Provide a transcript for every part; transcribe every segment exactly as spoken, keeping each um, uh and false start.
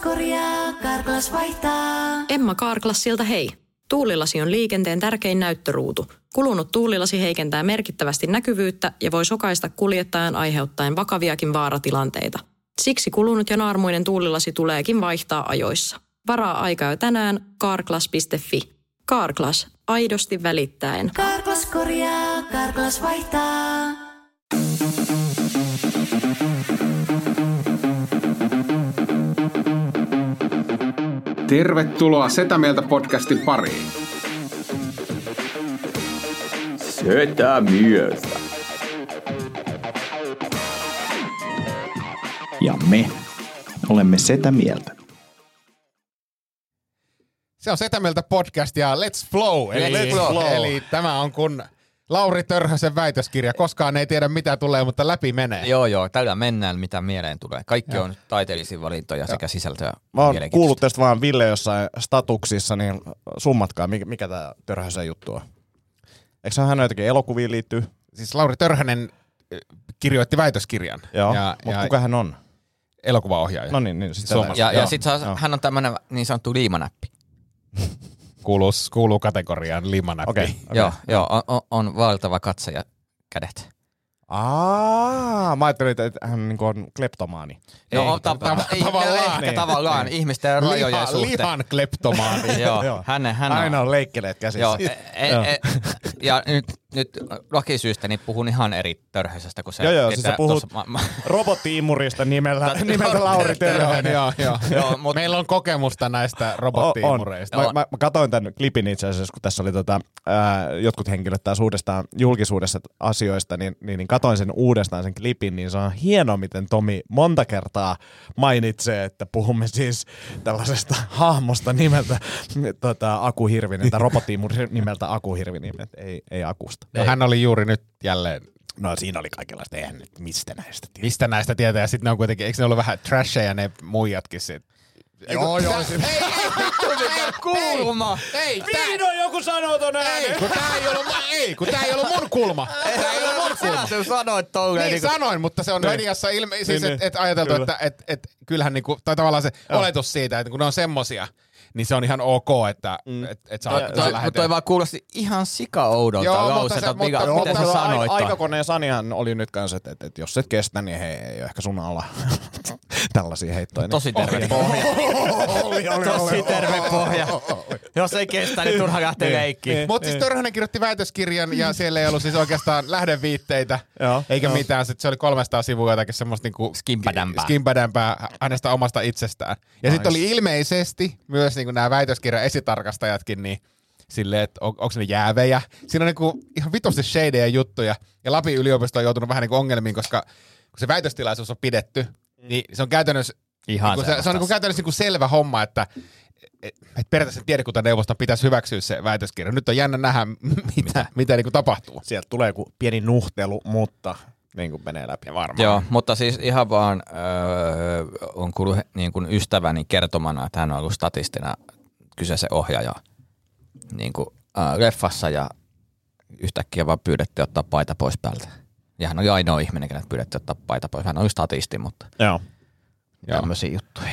korjaa, Carglass vaihtaa. Emma Carglassilta hei. Tuulilasi on liikenteen tärkein näyttöruutu. Kulunut tuulilasi heikentää merkittävästi näkyvyyttä ja voi sokaista kuljettajan aiheuttaen vakaviakin vaaratilanteita. Siksi kulunut ja naarmuinen tuulilasi tuleekin vaihtaa ajoissa. Varaa aikaa jo tänään carglass piste fi. Carglass, aidosti välittäen. Carglass korjaa, Carglass vaihtaa. Tervetuloa Setä Mieltä podcastin pariin. Setä Mieltä. Ja me olemme Setä Mieltä. Se on Setä Mieltä podcast ja Let's Flow. Eli, Let's flow. eli tämä on kun Lauri Törhösen väitöskirja. Koskaan ei tiedä mitä tulee, mutta läpi menee. Joo, joo. Tällä mennään, mitä mieleen tulee. Kaikki on taiteellisia valintoja sekä sisältöä. Mä oon kuullut tästä vaan Ville jossain statuksissa, niin summatkaa, mikä, mikä tää Törhösen juttu on. Eikö se hän jotenkin elokuviin liittyy? Siis Lauri Törhönen kirjoitti väitöskirjan. Joo, ja, mutta ja kuka hän on? Elokuvaohjaaja. No niin, niin sit Suomessa. Ja, ja joo, sit saa, joo. hän on tämmönen niin sanottu liimanäppi. Kuuluu, kuuluu kategoriaan limanäppi. Okei. Okay, okay. Joo, joo on, on, on vaeltava katse ja kädet. Aa, mä ajattelin, että hän niinku on kleptomaani. No, Ei, ta- tav- ei, tavallaan. ehkä Niin, tavallaan niin. ihmisten rajojen Liha, suhteen. lihan kleptomaani. Joo, Joo. hän, hän on. Aina on leikkeleet käsissä. Joo, e, Joo. e, ja nyt, nyt lakisyystä niin puhun ihan eri Törhösestä kuin se. Joo, joo, siis että sä puhut tossa, ma, ma, robotti-imurista nimellä, nimeltä Lauri Törhönen. joo, joo. Joo, mut- Meillä on kokemusta näistä O- robotti-imureista. on. Mä, mä, mä katsoin tämän klipin itse asiassa, kun tässä oli tota, ää, jotkut henkilöt taas uudestaan julkisuudessa asioista, niin, niin, niin katsoin sen uudestaan sen klipin, niin se on hienoa, miten Tomi monta kertaa mainitsee, että puhumme siis tällaisesta hahmosta nimeltä tota, Aku Hirvinen, tai robotti-imuri nimeltä Aku Hirvinen, ei, ei Akusta. No, hän oli juuri nyt jälleen. No siinä oli kaikenlaista, eihän nyt mistä näistä tiedä. Mistä näistä tietää? Ja sitten ne on kuitenkin, eikö ne ollut vähän trasheja ne muijatkin sit? Joo, joo. kulma! Ei, Vihdoin joku sanoo ton ei, kun tää ei ollut, ei, kun tää ei ollut mun kulma. Tää ei ollut mun kulma. Sä sanoit tolleen. Niin, sanoin, mutta se on mediassa ilme, siis Niin, että et ajateltu, kyllä. että et, et, kyllähän niinku, tai tavallaan se oletus siitä, että kun ne on semmosia, niin se on ihan ok, että mm. et, et saa, Toi, saa toi, mutta lähetä. toi vaan kuulosti ihan sika-oudolta Joo, mutta lauseelta, se- mikä, mutta- miten mutta sä se sanoit ton? Aikakoneen Sanihan oli nyt kanssa, että, että, että jos et kestä, niin hei, ei ole ehkä sun alla tällaisia heittoja. Tosi terve pohja. oli, oli, Tosi terve pohja. Jos ei kestä, niin turha lähteä leikkiin. Mutta siis Törhönen kirjoitti väitöskirjan ja siellä ei ollut siis oikeastaan lähdeviitteitä, Joo, eikä joo. mitään. Sitten se oli kolmesataa sivua jotakin semmoista niinku Skimpädämpää. skimpädämpää hänestä omasta itsestään. Ja sitten oli ilmeisesti myös niinku nämä väitöskirjan esitarkastajatkin, niin silleen, että on, onko ne jäävejä. Siinä on niinku ihan vitusti shadeja juttuja. Ja Lapin yliopisto on joutunut vähän niinku ongelmiin, koska kun se väitöstilaisuus on pidetty, niin se on käytännössä, Ihan niinku se, se on niinku käytännössä niinku selvä homma, että et, et periaatteessa tiedekuntaneuvoston pitäisi hyväksyä se väitöskirja. Nyt on jännä nähdä, mitä, mitä niinku tapahtuu. Sieltä tulee joku pieni nuhtelu, mutta niin kuin menee läpi varmaan. Joo, mutta siis ihan vaan öö, on kuullut niin kuin ystäväni kertomana, että hän on ollut statistina kyseisen ohjaaja niin kuin, äh, leffassa ja yhtäkkiä vaan pyydettiin ottaa paita pois päältä. Ja hän oli ainoa ihminen, kenet pyydettiin ottaa paita pois. Hän oli statisti, mutta Joo. tämmöisiä juttuja.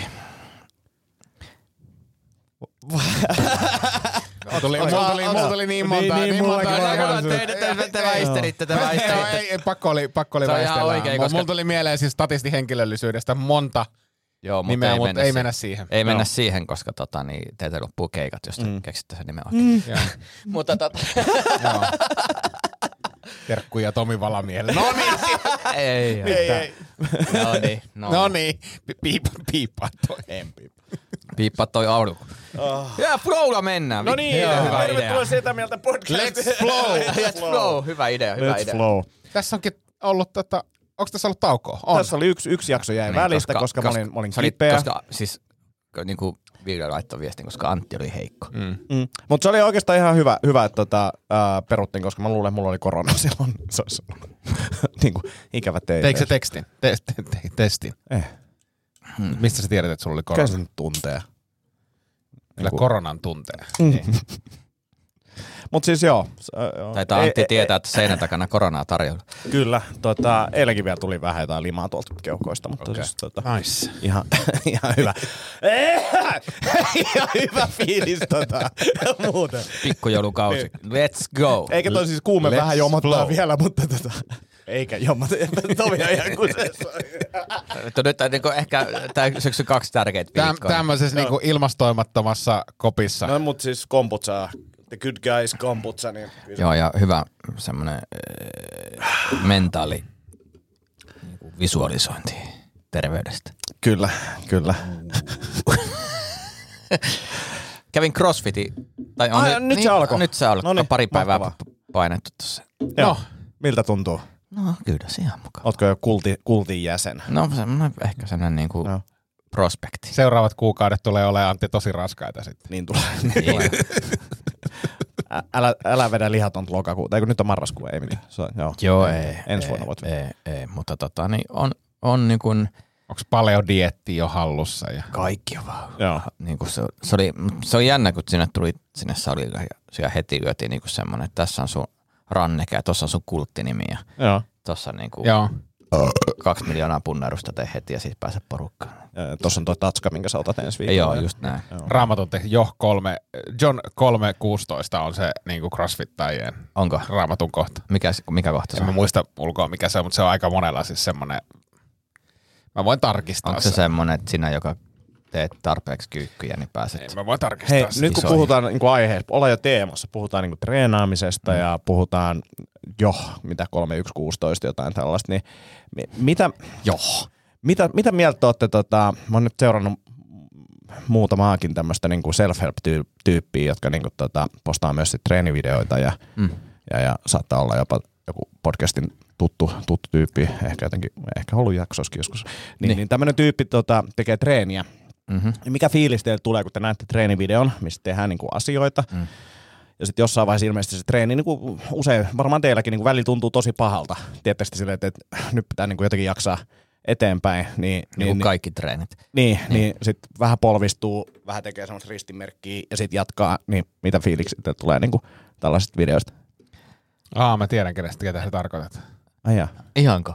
Tuli, mulla tuli, mulla tuli niin monta. Niin, Niin, niin, monta. mullakin Joo, varmaan. joo, Te, te, te, te väistelitte, te Joo, väistelitte. ei, ei, pakko oli, pakko oli Se on ihan väistellä. oikein, Mulla- koska- Mulla tuli mieleen siis statisti henkilöllisyydestä monta Joo, mutta nimeä, ei, mutta mennä, ei siihen. mennä siihen. Ei mennä Joo. siihen, koska tota, niin, teiltä loppuu keikat, jos te mm. keksitte sen nimen oikein. Joo. Mutta tota, Joo. Terkkuja Tomi Valamiehelle. No niin, ei, ei, Ei, ei. no niin, no, no niin. niin. Piip, piippaa toi. En piippa. Piippaa toi aulu. Oh. Ja flowlla mennään. No niin, Joo, hyvä idea. tervetuloa Setä Mieltä podcastiin. Let's flow. Let's flow. Hyvä idea, hyvä Let's idea. flow. Tässä onkin ollut tota, onko tässä ollut taukoa? On. Tässä oli yksi, yksi jakso jäi Niin, välistä, koska, koska mä olin, mä olin se oli- kipeä. Koska siis, niin kuin Ville laittoi viestin, koska Antti oli heikko. Mm. Mm. Mutta se oli oikeastaan ihan hyvä, hyvä että tota, ää, peruttiin, koska mä luulen, että mulla oli korona silloin. Se olisi niinku, ikävä teille. Teikö se tekstin? Te, te, te, testin? Eh. Hmm. Mistä sä tiedät, että sulla oli Kyllä korona? se nyt tuntee. Kyllä Niinku- koronan tuntee. Mm. Mut siis joo. Taitaa Antti tietää, että seinän takana koronaa tarjolla. Kyllä. Tota, eilenkin vielä tuli vähän jotain limaa tuolta keuhkoista, mutta okay. siis, tota, Nice. Ihan, ihan hyvä. Ihan hyvä fiilis tota, muuten. Pikkujoulukausi. Let's go. Eikä toi siis kuume Let's vähän jomottaa flow. vielä, mutta tota, eikä jomota. Tomi on ihan kuseessa. Nyt on niin ehkä tämä syksy kaksi tärkeitä Täm, viikkoa. tämmöisessä niinku ilmastoimattomassa kopissa. No mut siis kombutsaa. The good guys kombutsa. Niin Joo, ja hyvä semmoinen äh, mentaali niinku visualisointi terveydestä. Kyllä, kyllä. Kävin crossfitin. Tai on Ai, nyt, nyt niin, se alkoi. Nyt se alkoi. Noniin, Pari päivää mahtavaa. p- painettu tuossa. Joo. Miltä tuntuu? No kyllä se ihan mukava. Ootko jo kulti, kultin jäsen? No semmoinen ehkä semmoinen niinku No. prospekti. Seuraavat kuukaudet tulee olemaan Antti tosi raskaita sitten. Niin tulee. Niin. Ä- älä, älä vedä lihatonta lokakuuta. Eikö nyt on marraskuu? Ei mitään. Se on, joo. Joo, ei. Ensi ei, vuonna voit. Ei, ei, mutta tota, niin on, on niin kuin, Onko paleodieetti jo hallussa? Ja... kaikki on vaan. Joo. Niin kuin se, se, oli, se oli jännä, kun sinne tuli sinne salille ja siellä heti lyötiin niin kuin semmoinen, että tässä on sun ranneke ja tuossa on sun kulttinimi ja Joo. tuossa on niin kuin Joo. kaksi miljoonaa punnerusta tee heti ja sitten pääset porukkaan. Ja tuossa on toi tatska, minkä sä otat ensi viikolla. Joo, just näin. Raamatun tehty jo kolme, John kolme kuusitoista on se niinku crossfittajien Onko? raamatun kohta. Mikä, mikä kohta se En mä on? muista ulkoa mikä se on, mutta se on aika monella siis semmonen, mä voin tarkistaa Onko se semmoinen, että sinä, joka teet tarpeeksi kyykkyjä, niin pääset? Ei, mä voin tarkistaa Hei, sen. nyt kun Isoihin. puhutaan niin kuin aiheesta, ollaan jo teemassa, puhutaan niin kuin treenaamisesta mm. ja puhutaan jo, mitä kolme yksi kuusitoista jotain tällaista, niin mi- mitä, Joo. mitä, mitä mieltä olette, tota, mä oon nyt seurannut muutamaakin tämmöistä niin kuin self-help-tyyppiä, jotka niin kuin, tota, postaa myös sit treenivideoita ja, Mm. ja, ja saattaa olla jopa joku podcastin tuttu, tuttu tyyppi, ehkä jotenkin, ehkä ollut jaksoskin joskus, niin, niin. niin tämmöinen tyyppi tota, tekee treeniä. Mm-hmm. Ja mikä fiilis teille tulee, kun te näette treenivideon, missä tehdään niinku asioita, Mm. ja sitten jossain vaiheessa ilmeisesti se treeni, niinku usein, varmaan teilläkin niinku välillä tuntuu tosi pahalta. Tietysti silleen, että, että nyt pitää niinku jotenkin jaksaa eteenpäin. Niin, Niin niin, kuin niin, kaikki treenit. niin, niin. niin sitten vähän polvistuu, vähän tekee semmoista ristimerkkiä ja sitten jatkaa. Niin mitä fiiliksi teille tulee niinku tällaisista videoista? Aa, mä tiedän kenestä, ketä sä tarkoitat. Ai jaa. Ihanko?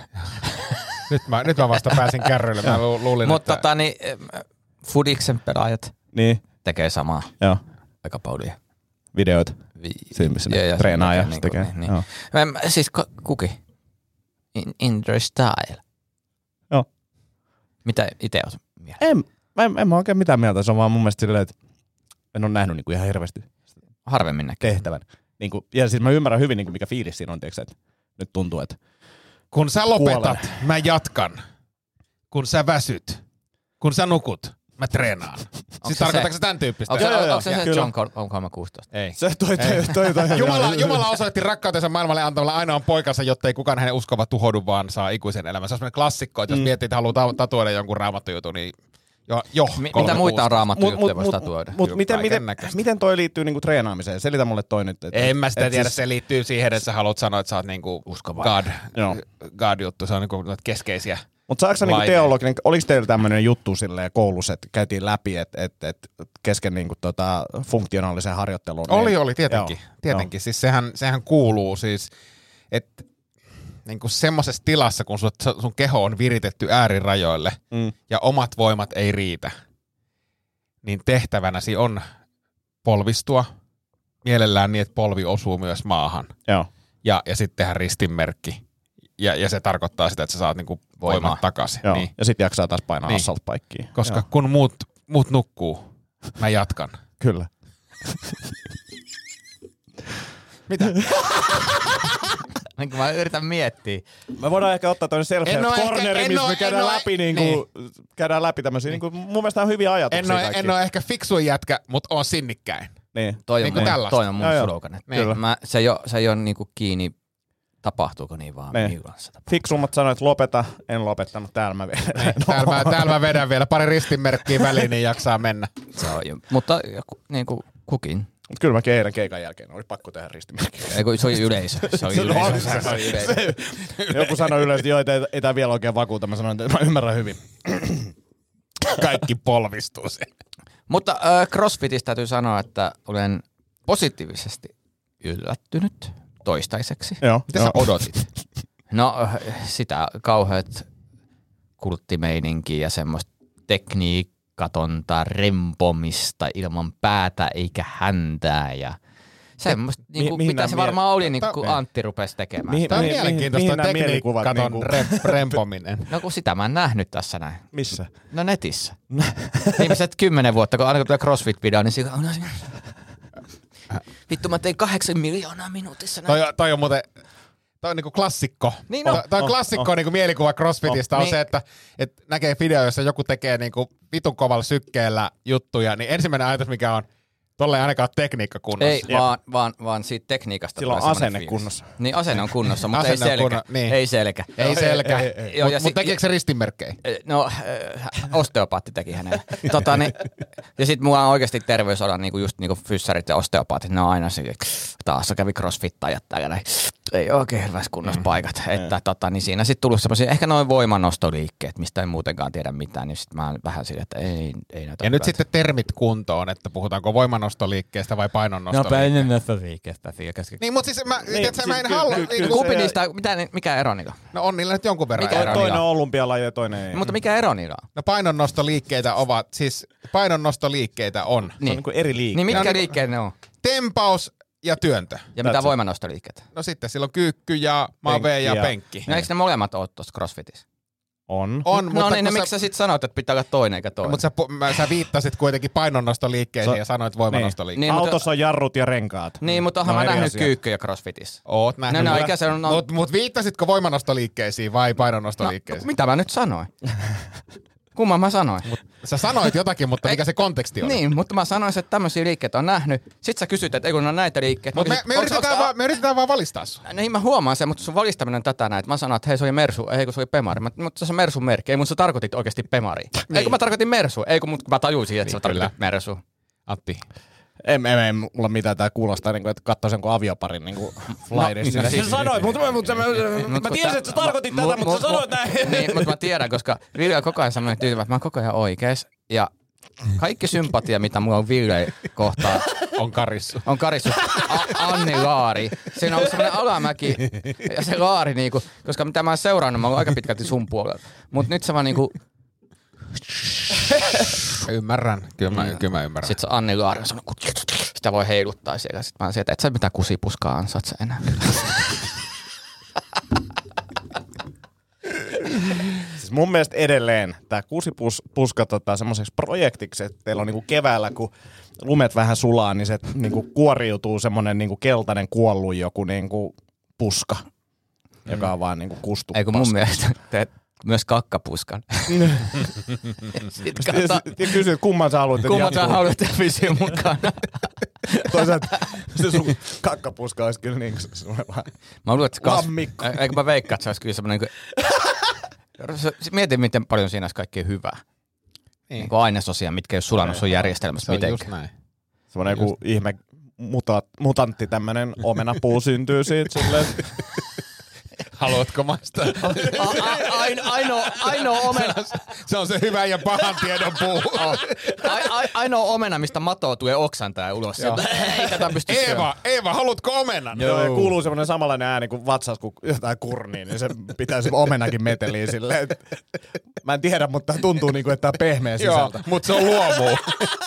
Nyt mä, nyt mä vasta pääsin kärryille. Mä lu, luulin, Mutta että... tota, niin, Fudiksen pelaajat Niin, tekee samaa joo. aika paljon. Videoita. Vi- Siinä missä Joo, ne joo, treenaa ja niin, sit tekee. Niin, niin. Joo. Mä, siis ko- kuki? In, in the style. Joo. Mitä itse oot mieltä? En, mä en, en mä oikein mitään mieltä, se on vaan mun mielestä silleen, että en ole nähnyt niinku ihan hirveästi Harvemmin näkee. tehtävän. Niinku, ja siis mä ymmärrän hyvin, niinku, mikä fiilis siinä on, tiiäks, että nyt tuntuu, että Kun sä lopetat, Kuolen. mä jatkan. Kun sä väsyt, kun sä nukut, mä treenaan. Siis se tarkoitatko se? se tämän tyyppistä? Onko se, Joo, joo, onko se, joo, se kyllä. John kolme kuusitoista? Ei. se toi toi toi toi. Jumala, Jumala osoitti rakkautensa maailmalle antamalla ainoan poikansa, jotta ei kukaan hänen uskova tuhoudu, vaan saa ikuisen elämän. Se on sellainen klassikko, että jos Mm. miettii, että haluaa ta- tatuoida jonkun raamattujutun, niin jo, jo Mi- kolme mitä muita on kuusi. raamattu-juttuja voisi tatuoida? Mut Kyllä, miten, miten, kaikennäköistä. miten toi liittyy niinku treenaamiseen? Selitä mulle toi nyt. Et, En mä sitä et tiedä, siis- se liittyy siihen, että sä haluat sanoa, että sä oot niinku God, Joo. God-juttu, se on niinku noita keskeisiä. Mutta saako sä niinku laineita. teologinen, oliko teillä tämmöinen juttu silleen koulussa, että käytiin läpi, että et, et kesken niinku tota funktionaalisen harjoittelun? Oli, niin, oli, tietenkin. Joo, tietenkin. Siis sehän, sehän kuuluu siis, että niinku semmoisessa tilassa, kun sun, sun keho on viritetty äärirajoille Mm. ja omat voimat ei riitä, niin tehtävänäsi on polvistua mielellään niin, että polvi osuu myös maahan. Joo. Ja, ja sitten tehdä ristinmerkki. Ja, ja se tarkoittaa sitä, että sä saat niinku voimat Voimaa. takaisin. Joo. Niin. Ja sitten jaksaa taas painaa Niin. assault-paikkiin. Koska Joo. kun muut, muut nukkuu, mä jatkan. Kyllä. Mitä? Niin kuin mä yritän miettiä. Me voidaan ehkä ottaa toinen En oo self-help ehkä- corneri, en missä oo- me en käydään oo- läpi, niinku, käydään läpi tämmöisiä, niinku, mun mielestä on hyviä ajatuksia En ole, kaikki. en ole ehkä fiksuin jätkä, mutta oon sinnikkäin. Niin. Toi on, Niin kuin mun, tällaista. toi on mun Joo, joo. slogan. että Kyllä. Mä, se ei ole, se ei ole niinku kiinni, tapahtuuko niin vaan, Niin. milloin se tapahtuu. Fiksummat sanoivat, että lopeta, en lopettanut, täällä mä vedän. Täällä mä, täällä mä vedän vielä pari ristinmerkkiä väliin, niin jaksaa mennä. Se on, jo- mutta joku, niin kuin kukin. Mut kyllä mäkin eilen keikan jälkeen oli pakko tehdä ristimerkki. Ei, kun se oli yleisö. Se oli Se yleisö. oli- Se, se oli yleisö. Joku sanoi yleensä, että joo, ei, ei tää vielä oikein vakuuta. Mä sanoin, että mä ymmärrän hyvin. Kaikki polvistuu se. Mutta äh, CrossFitista täytyy sanoa, että olen positiivisesti yllättynyt toistaiseksi. Joo. Mitä sä odotit? No sitä kauheat kulttimeininkiä ja semmoista tekniikatonta rempomista ilman päätä eikä häntää ja semmoista, Mi- niinku, mihin mitä nää se mie- varmaan oli, niinku, Ta- kun Antti rupesi tekemään. Mihin- Tämä on mihin- mielenkiintoista mihin nämä mielikuvat tekniikaton niinku- rep- rempominen. No kun sitä mä en nähnyt tässä näin. Missä? No netissä. Viimeiset kymmenen vuotta, kun aina kun tulee CrossFit-video, niin siinä on vittu mä tein kahdeksan miljoonaa minuutissa. Toi, toi on muuten, toi on niinku klassikko. Niin no. Toi, toi on Oh, klassikko oh. niinku mielikuva CrossFitista Oh, on niin. se, että et näkee video, jossa joku tekee niinku vitun kovalla sykkeellä juttuja, niin ensimmäinen ajatus mikä on, tolle ei ainakaan ole tekniikka kunnossa. Ei, vaan, vaan, vaan siitä tekniikasta. Sillä on tulee semmoinen asenne fiilis. kunnossa. Niin asenne on kunnossa, mutta ei Asenne on selkä. kunno- niin. Ei selkä. Ei selkä. ei, ei, ei. Joo, ja Mutta sit- mut tekeekö se ristinmerkkejä? No, äh, osteopaatti teki hänelle. tota, niin, ja sit mulla on oikeasti terveysalan niinku just niinku fyssarit ja osteopaatit, ne on aina sille, taas kävi crossfittajat täällä näin. Ei oikein hyvässä kunnossa paikat. Että tota, niin siinä sit tullut semmosia, ehkä noin voimannostoliikkeet, mistä en muutenkaan tiedä mitään, niin sit mä oon vähän sille, että ei, ei näytä Ja nyt hyvältä. sitten termit kuntoon, että puhutaanko voimannostoliikkeestä vai painonnostoliikkeestä. painonnostoliikkeestä. Niin, mutta siis mä, niin, tiedätkö, mä en siis halua. ky- ky- Niin, ky- kun- Kumpi se- niistä, mitä, mikä ero niillä on? no on niillä nyt jonkun verran Mikä eroa. ero? Toinen on olympialaji ja toinen ei. Mutta mikä ero niillä on? No painonnostoliikkeitä ovat, siis painonnostoliikkeitä on. Se on Niin, niinku eri liike. niin mitkä No, niin- liikkeet ne on? Tempaus ja työntö. Ja That's mitä it. voimannostoliikkeet? No sitten silloin kyykky ja mave Penkki ja ja- penkki. No eikö ne molemmat ole tuossa CrossFitissä? On. On, No mutta niin, no kun miksi sä sit sanoit, että pitää olla toinen eikä toinen? mutta sä, pu- mä, sä viittasit kuitenkin painonnostoliikkeisiin Se- ja sanoit voimannostoliikkeisiin. Niin, mutta- Autossa on jarrut ja renkaat. Niin, mutta oonhan No mä eri nähnyt asia. kyykkyjä CrossFitissä. Oot nähnyt. No, no, hyvä. eikä se on- no- Mut, mut viittasitko voimannostoliikkeisiin vai No, painonnostoliikkeisiin? mitä mä nyt sanoin? Kumman mä sanoin? Sä sanoit jotakin, mutta mikä se konteksti oli? Niin, mutta mä sanoin, että tämmöisiä liikkeitä on nähnyt. Sit sä kysyt, että ei kun ne on näitä liikkeitä. Mutta Mä me, kysyt, me, onks- yritetään onks- vaan, me yritetään vaan valistaa sua. Niin mä huomaan sen, mutta sun valistaminen on tätä näin. Mä sanoin, että hei se oli Mersu, ei kun se oli Pemari. Mä, mutta se on Mersun merkki, ei mun sä tarkoitit oikeasti Pemari. Ei kun mä tarkoitin Mersu, ei kun mut, mä tajusin, että Niin, sä tarkoitit kyllä. Mersu. Antti. En, en, en mulla mitään, tää kuulostaa niinku, että katsois jonkun avioparin niinku flyerista. no, Sä sanoit, mutta mutta mä, Mut mä kun tiesin, tää- että sä tarkoitit mut- tätä, mutta mut- sä sanoit mut- näin. Niin, mutta mä tiedän, koska Ville on koko ajan semmoinen tyytyvä, että mä oon koko ajan oikees. Ja kaikki sympatia, mitä mulla on Ville kohtaan, On karissu. on karissu A- Anni Laari. Siinä on ollut semmoinen alamäki ja se Laari niinku, koska mitä mä oon seurannut, mä oon aika pitkälti sun puolella. Mut nyt se vaan niinku, Ymmärrän. Kyllä mä, kyllä mä ymmärrän. sit se Anni Laari on semmoinen, sitä voi heiluttaa siellä. Sit mä oon sieltä, et sä mitään kusipuskaa ansaitse enää. Siis mun mielestä edelleen tää kuusipuska tota, semmoiseksi projektiksi, että teillä on niinku keväällä, kun lumet vähän sulaa, niin se niinku kuoriutuu semmonen niinku keltainen kuollut joku niinku puska, joka on vaan niinku kustu. Ei kun mun mielestä teet myös kakkapuskan. Sitten katsotaan, Ja kysyt, kumman sä haluat, että kumman sä jatkuu. haluat pysyä mukana. Toisaalta se sun kakkapuska olisi kyllä niin kuin Mä luulen, että kas... Lammikko. Eikö mä veikkaan, että se olisi kyllä semmoinen... Mietin, miten paljon siinä olisi kaikkea hyvää. Niin. Niin kuin ainesosia, mitkä ei ole sulannut sun järjestelmässä Se on just mitenkään. näin. semmoinen joku ihme muta, mutantti, tämmönen omenapuu syntyy siitä silleen. Haluatko maistaa? Ainoa, ainoa omena... Se on se hyvän ja pahan tiedon puu. A, a, ainoa omena, mistä matoa tulee oksantaa ulos. Ei tätä pysty syömään. Eeva, Eeva, haluatko omenan? Joo, ja kuuluu semmoinen samanlainen ääni kuin vatsas, kun jotain kurnia, niin se pitää se omenakin meteliin silleen. että- Mä en tiedä, mutta tuntuu niinku, että tää on pehmeä Joo, sisältä. mutta se on luomu.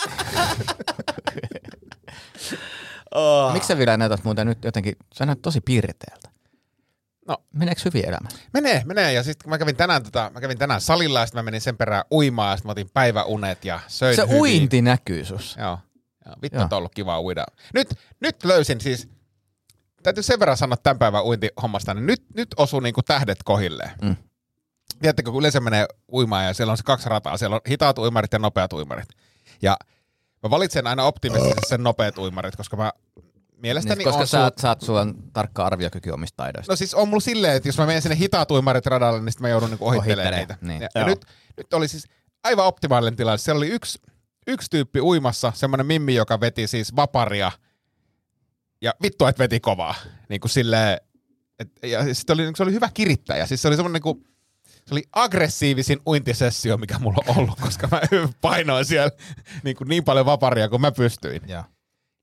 Oh. Miksi sä vielä näytät muuten nyt jotenkin, sä näytät tosi piirteeltä. No. Meneekö hyvin elämä? Menee, menee. Ja sitten kun mä kävin tänään, tota, mä kävin tänään salilla ja sitten mä menin sen perään uimaan ja sitten mä otin päiväunet ja söin Se hyvin. uinti näkyy sus. Joo. Joo. Vittu Joo. on ollut kiva uida. Nyt, nyt löysin siis, täytyy sen verran sanoa tämän päivän uintihommasta, niin nyt, nyt osuu niinku tähdet kohilleen. Mm. Tiedättekö, kun yleensä menee uimaan ja siellä on se kaksi rataa, siellä on hitaat uimarit ja nopeat uimarit. Ja mä valitsen aina optimistisesti sen nopeat uimarit, koska mä mielestäni Niin, koska on sä, suut- oot- sä oot, sulla on tarkka arviokyky omista taidoista. No siis on mulla silleen, että jos mä menen sinne hitaat uimarit radalle, niin sitten mä joudun niinku ohittelemaan Ohittelee, niitä. niin. Ja, ja Joo. nyt, nyt oli siis aivan optimaalinen tilanne. Siellä oli yksi, yksi tyyppi uimassa, semmoinen mimmi, joka veti siis vaparia. Ja vittu, että veti kovaa. Niin kuin silleen, et, ja sitten oli, se oli hyvä kirittäjä. Siis se oli semmoinen niin kuin, se oli aggressiivisin uintisessio, mikä mulla on ollut, koska mä painoin siellä niin, kuin niin paljon vaparia kuin mä pystyin. Joo.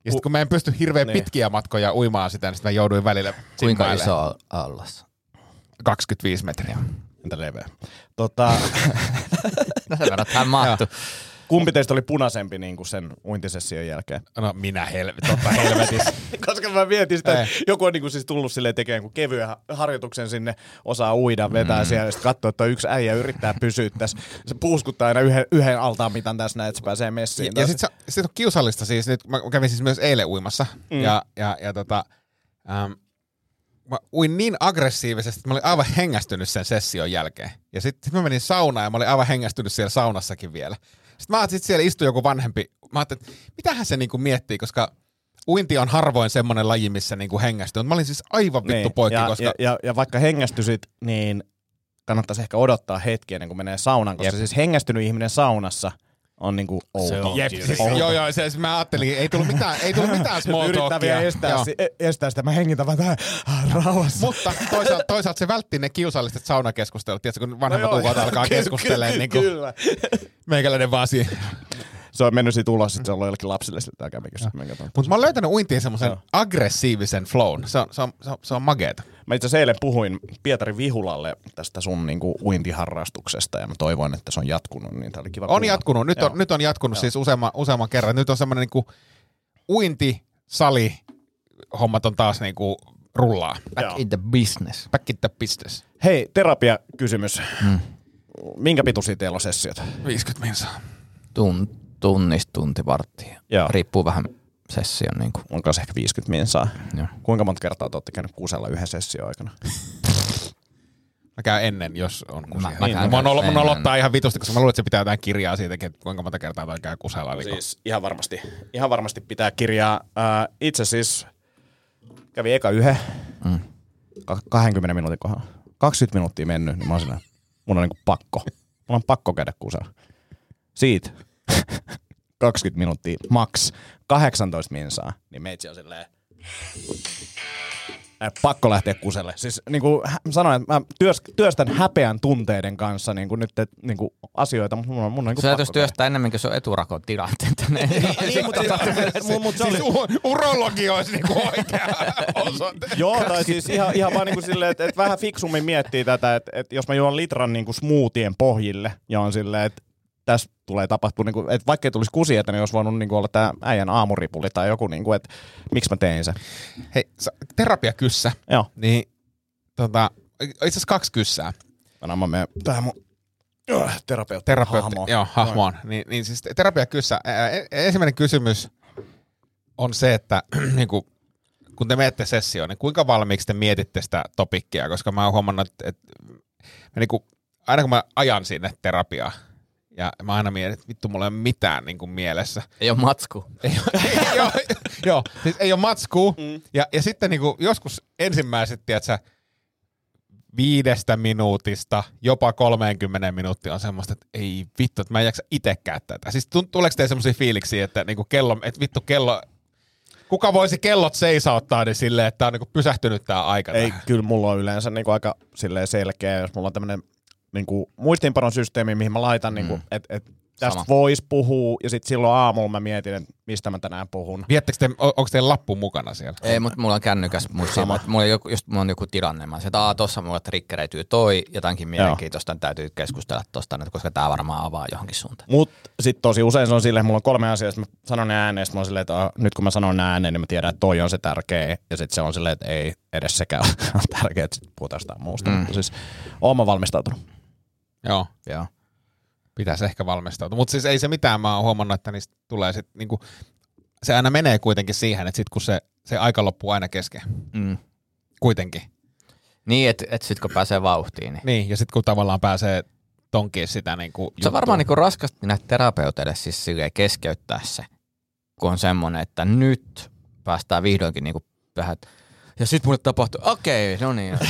Ja sit kun mä en pysty hirveän Niin. pitkiä matkoja uimaan sitä, niin sit mä jouduin välillä Kuinka simmailemaan. iso allas? kaksikymmentäviisi metriä. Entä leveä? Tota, No sen verran, että hän mahtui. kumpi teistä oli punaisempi niin kuin sen uintisession jälkeen? No minä helvet, totta helvetissä. Koska mä mietin sitä, Ei. että joku on niinku siis tullut silleen tekemään kuin kevyen harjoituksen sinne, osaa uida, vetää mm. siellä, ja sitten katsoo, että yksi äijä yrittää pysyä tässä. Se puuskuttaa aina yhden, yhden altaan mitan tässä näin, että se pääsee messiin. Ja, ja sitten sit on kiusallista siis, nyt mä kävin siis myös eilen uimassa, mm. ja, ja, ja tota, ähm, mä uin niin aggressiivisesti, että mä olin aivan hengästynyt sen session jälkeen. Ja sitten sit mä menin saunaan, ja mä olin aivan hengästynyt siellä saunassakin vielä. Sitten mä ajattelin, että siellä istui joku vanhempi. Mä ajattelin, että mitähän se niinku miettii, koska uinti on harvoin semmoinen laji, missä niinku hengästyy. Mä olin siis aivan vittu niin. poikki, ja, koska... Ja, ja, ja vaikka hengästyisit, niin kannattaisi ehkä odottaa hetki ennen kuin menee saunaan, koska Jep. siis hengästynyt ihminen saunassa on niinku outo. Jep, siis, joo, joo, se, mä ajattelin, ei tullut mitään, ei tullut mitään small Yrittää vielä talkia. estää, Joo. si- estää sitä, mä hengitän vaan tähän rauhassa. Mutta toisaalta, toisaalta se vältti ne kiusalliset saunakeskustelut. Tiedätkö, kun vanhemmat No joo, ukot alkaa kyllä, keskustelemaan, kyllä, niin kuin kyllä. meikäläinen vaan siihen. Se on mennyt siitä ulos, että se on ollut jollekin lapsille sillä tää kämikössä. Mutta mä oon löytänyt uintiin semmoisen Joo. aggressiivisen flown. Se on, se on, se on, se on mageeta. Mä itse asiassa eilen puhuin Pietari Vihulalle tästä sun niinku uintiharrastuksesta ja mä toivoin, että se on jatkunut, niin tää oli kiva On kuulla. jatkunut. Nyt on, Joo. nyt on jatkunut Joo. siis useamman, useamman kerran. Nyt on semmoinen niinku uinti, sali, hommat on taas niinku rullaa. Back Joo. in the business. Back in the business. Hei, terapiakysymys. Mm. Minkä pituisia teillä on sessiot? viisikymmentä minsaa. Tun, tunnista tunti varttia. Joo. Riippuu vähän session. Niin kuin. On kanssa ehkä viisikymmentä minsaa. Joo. Kuinka monta kertaa te olette käynyt kusella yhden session aikana? Mä käyn ennen, jos on kusia. Mä- mä käyn Mä oon ennen. nolottaa ihan vitusti, koska mä luulen, että se pitää jotain kirjaa siitäkin, että kuinka monta kertaa toi käy kusella. Niin Siis ihan varmasti, ihan varmasti pitää kirjaa. Ää, itse siis kävin eka yhden, Mm. ka- kaksikymmentä minuutin kohdalla. kaksikymmentä minuuttia mennyt, niin mä oon silleen, mun on niinku pakko. Mun on pakko käydä kusella. Siitä kaksikymmentä minuuttia, maks kahdeksantoista minsaa, niin meitsi on silleen, Äh, pakko lähteä kuselle. Siis niin kuin sanoin, että mä työs, työstän häpeän tunteiden kanssa niin kuin nyt et, niin kuin asioita, mutta mun on, mun on niin Se kuin täytyisi työstää enemmän kuin se on eturakon tilanteen tänne. niin, mutta, mut, mut se oli, Siis u- urologi olisi niinku oikea osoite. joo, tai siis ihan, ihan vaan niin kuin silleen, että, että vähän fiksummin miettii tätä, että, että jos mä juon litran niin kuin smoothien pohjille ja on silleen, että tässä tulee tapahtua, niin kuin, että vaikka ei tulisi kusietä, niin olisi voinut niin kuin olla tämä äijän aamuripuli tai joku, niin kuin, että miksi mä tein sen. Hei, terapiakyssä, Joo. niin tota, itse asiassa kaksi kyssää. Tänään mä menen tähän mun uh, terapeutti Terapeutti, hahmoon. joo, hahmoon. Niin, niin siis terapiakyssä, ää, ensimmäinen kysymys on se, että niin kuin, kun te menette sessioon, niin kuinka valmiiksi te mietitte sitä topikkia, koska mä oon huomannut, että, että mä niin kuin, aina kun mä ajan sinne terapiaan, ja mä aina mietin, että vittu, mulla ei ole mitään niin kuin mielessä. Ei ole matsku. Ei ole, joo, joo, siis ei ole matskua. Mm. Ja, ja sitten niin kuin joskus ensimmäiset, tiedätkö, viidestä minuutista jopa kolmeenkymmeneen minuuttia on semmoista, että ei vittu, että mä en jaksa itsekään tätä. Siis tuleeko teille semmoisia fiiliksiä, että niinku kello, että vittu kello, kuka voisi kellot seisauttaa niin silleen, että tää on niinku pysähtynyt tää aika Ei, tähän? kyllä mulla on yleensä niinku aika silleen selkeä, jos mulla on tämmönen niinku muistiinpanon systeemi, mihin mä laitan, niinku, Mm. että et, tästä Sama. vois puhua, ja sitten silloin aamulla mä mietin, että mistä mä tänään puhun. Viettekö te, on- onko teillä lappu mukana siellä? Ei, mutta mulla on kännykäs mulla, että mulla on joku, just mulla on joku tilanne. Mä sanoin, että aah, tossa mulla triggeröityy toi, jotainkin mielenkiintoista, niin täytyy keskustella tosta, koska tää varmaan avaa johonkin suuntaan. Mut sit tosi usein se on silleen, että mulla on kolme asiaa, mä sanon ne ääneen, sit mä oon silleen, että ah, nyt kun mä sanon ne ääneen, niin mä tiedän, että toi on se tärkeä, ja sit se on silleen, että ei edes sekään ole tärkeä, että sit puhutaan jostain muusta. Mm. Mutta siis oon mä valmistautunut. Joo, Joo. pitäisi ehkä valmistautua. Mutta siis ei se mitään, mä oon huomannut, että niistä tulee sit niinku, se aina menee kuitenkin siihen, että sit kun se, se aika loppuu aina kesken. Mm. Kuitenkin. Niin, että et sit kun pääsee vauhtiin, niin. Niin, ja sitten kun tavallaan pääsee tonkiin sitä niinku Se on varmaan niinku raskasta näitä terapeuteille siis silleen keskeyttää se, kun on semmoinen, että nyt päästään vihdoinkin niinku vähän, ja sit mulle tapahtuu, okei, okay, no niin.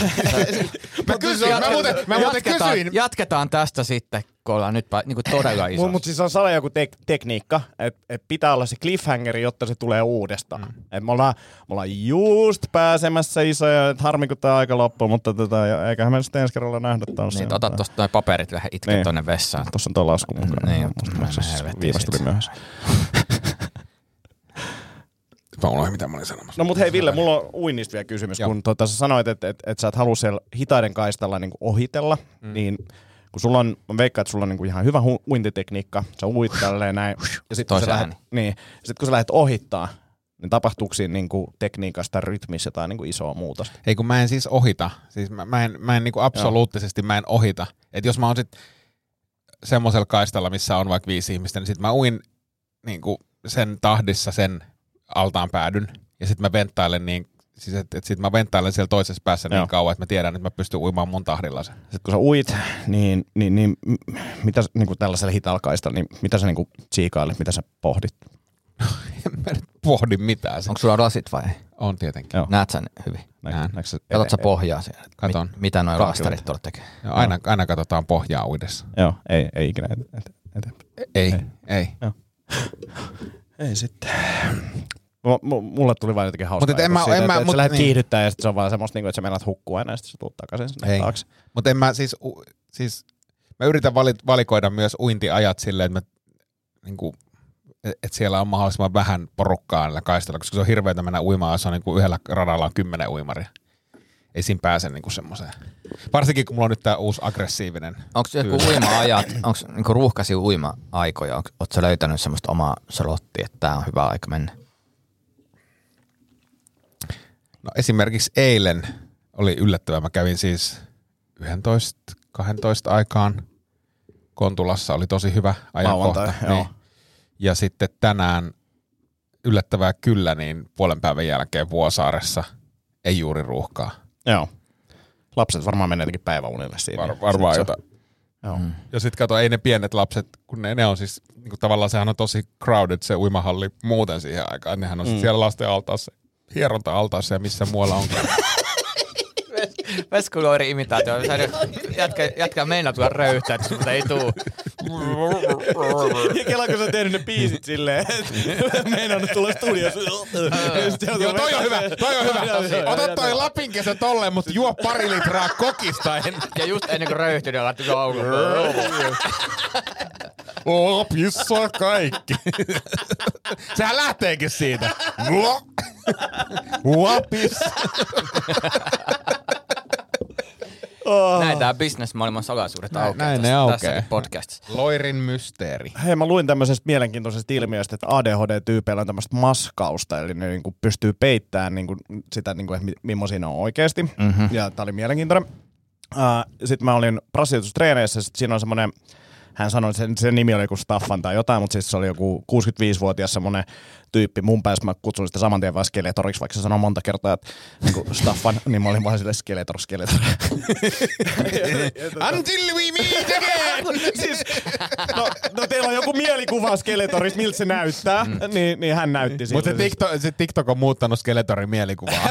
Mä kysyin, mä muuten, mä muuten jatketaan, kysyin. jatketaan tästä sitten, kun ollaan nyt pä, niinku todella iso. Mutta mut siis on sana joku tek- tekniikka, että et pitää olla se cliffhangeri, jotta se tulee uudestaan. Mm. Et me, ollaan, me ollaan just pääsemässä isoja, että harmi kun tää aika loppuu, mutta tota, ja eiköhän me sitten ensi kerralla nähdä taas. Niin, ota tosta noi paperit vähän itke Niin. tonne vessaan. Tuossa on tuo lasku mukaan. Niin, Musta mennään myös helvettiin viimeistä tuli sit. myöhässä. Mä unohdin, mitä mä olin sanomassa. No mut hei Ville, mulla on uinnista vielä kysymys. Joo. Kun tota, sä sanoit, että et, et sä et halua siellä hitaiden kaistalla niinku ohitella, mm. niin kun sulla on, mä veikkaan, että sulla on niinku ihan hyvä hu- uintitekniikka, sä uit tälleen näin, ja sit kun, sä lähet, niin, sit kun sä lähdet ohittaa, niin tapahtuuko siinä niinku tekniikasta rytmissä jotain niinku isoa muutosta? Ei kun mä en siis ohita, siis mä, mä en, mä en niinku absoluuttisesti mä en ohita. Että jos mä oon sit semmoisella kaistalla, missä on vaikka viisi ihmistä, niin sit mä uin niinku sen tahdissa sen altaan päädyn, ja sit mä venttailen niin, siis että et sit mä venttailen siellä toisessa päässä Joo. niin kauan, että mä tiedän, että mä pystyn uimaan mun tahdilla sen. Sitten kun sä uit, niin, niin, niin mitä niinku tällaisella hitaalla kaistalla, niin mitä sä niinku tsiikailet, mitä sä pohdit? En mä nyt pohdi mitään. Onko sulla rasit vai? On tietenkin. Joo. Näet sä hyvin? Näen. Katsot sä pohjaa siellä? Katon. Mit, mitä noin rastarit tuolla tekee? Joo, aina, aina katsotaan pohjaa uidessa. Joo, ei, ei ikinä et, et, et. Ei, ei. Ei, Joo. Ei sitten. M- mulle tuli vaan jotenkin hauskaa. Mutta en mä, siitä, en että, mä, että mut, sä lähdet niin. kiihdyttää ja sitten se on vaan semmoista, että sä menet hukkua aina ja sitten sä tuut takaisin sinne taakse. Mutta en mä siis, siis mä yritän valikoida myös uintiajat silleen, että mä niinku, että siellä on mahdollisimman vähän porukkaa näillä kaistalla, koska se on hirveätä mennä uimaan, jos on niinku yhdellä radalla on kymmenen uimaria. Ei siinä pääse niinku semmoiseen. Varsinkin kun mulla on nyt tää uusi aggressiivinen. Onko joku uima-ajat, onko niinku ruuhkaisia uima-aikoja? Oletko sä löytänyt semmoista omaa slottia, että tää on hyvä aika mennä? No esimerkiksi eilen oli yllättävää. Mä kävin siis yksitoista kaksitoista aikaan. Kontulassa oli tosi hyvä ajankohta. Niin. Ja sitten tänään yllättävää kyllä, niin puolen päivän jälkeen Vuosaaressa ei juuri ruuhkaa. Joo. Lapset varmaan menee jotenkin päiväunille siinä. Var, varmaan se, jotain. Joo. Mm. Ja sitten kato, ei ne pienet lapset, kun ne, ne on siis, niin kuin tavallaan sehän on tosi crowded se uimahalli muuten siihen aikaan. Nehän on mm. siellä lasten altaassa, hieronta-altaassa ja missä muualla onkaan. Veskuloiri imitaatio. Jätkä, jätkä meinaa tulla röyhtää, mutta ei tuu. Ja Kela, kun sä oot tehnyt ne biisit silleen, että meinannut tulla studiossa. Joo, toi on hyvä, toi on hyvä. Ota toi lapinkesä tolleen, mutta juo pari litraa kokista ennen. Ja just ennen kuin röyhtyi, niin laittoi aukon. Oo, pissaa kaikki. Sehän lähteekin siitä. Uopis. Oh. Näin tää business-maailman salaisuudet aukeaa. Näin ne aukeaa. Podcastissa. Loirin mysteeri. Hei, mä luin tämmöisestä mielenkiintoisesta ilmiöstä, että A D H D-tyypeillä on tämmöistä maskausta, eli ne niinku pystyy peittämään niinku sitä, niinku, että millaisia ne on oikeasti. Mm-hmm. Ja tää oli mielenkiintoinen. Uh, sitten mä olin brassitustreeneissä, sit siinä on semmoinen, hän sanoi, että sen, sen nimi oli joku Staffan tai jotain, mutta siis se oli joku kuusikymmentäviisivuotias semmoinen tyyppi. Mun päässä mä kutsun sitä saman tien vaan Skeletoriksi, vaikka se sanoi monta kertaa, että niin Staffan, niin mä olin vaan silleen Skeletor, Skeletor. Until we meet again! siis, no, no teillä on joku mielikuva Skeletorista, miltä se näyttää, mm. niin, niin hän näytti siltä. Mutta se, TikTok, se TikTok on muuttanut Skeletorin mielikuvaa.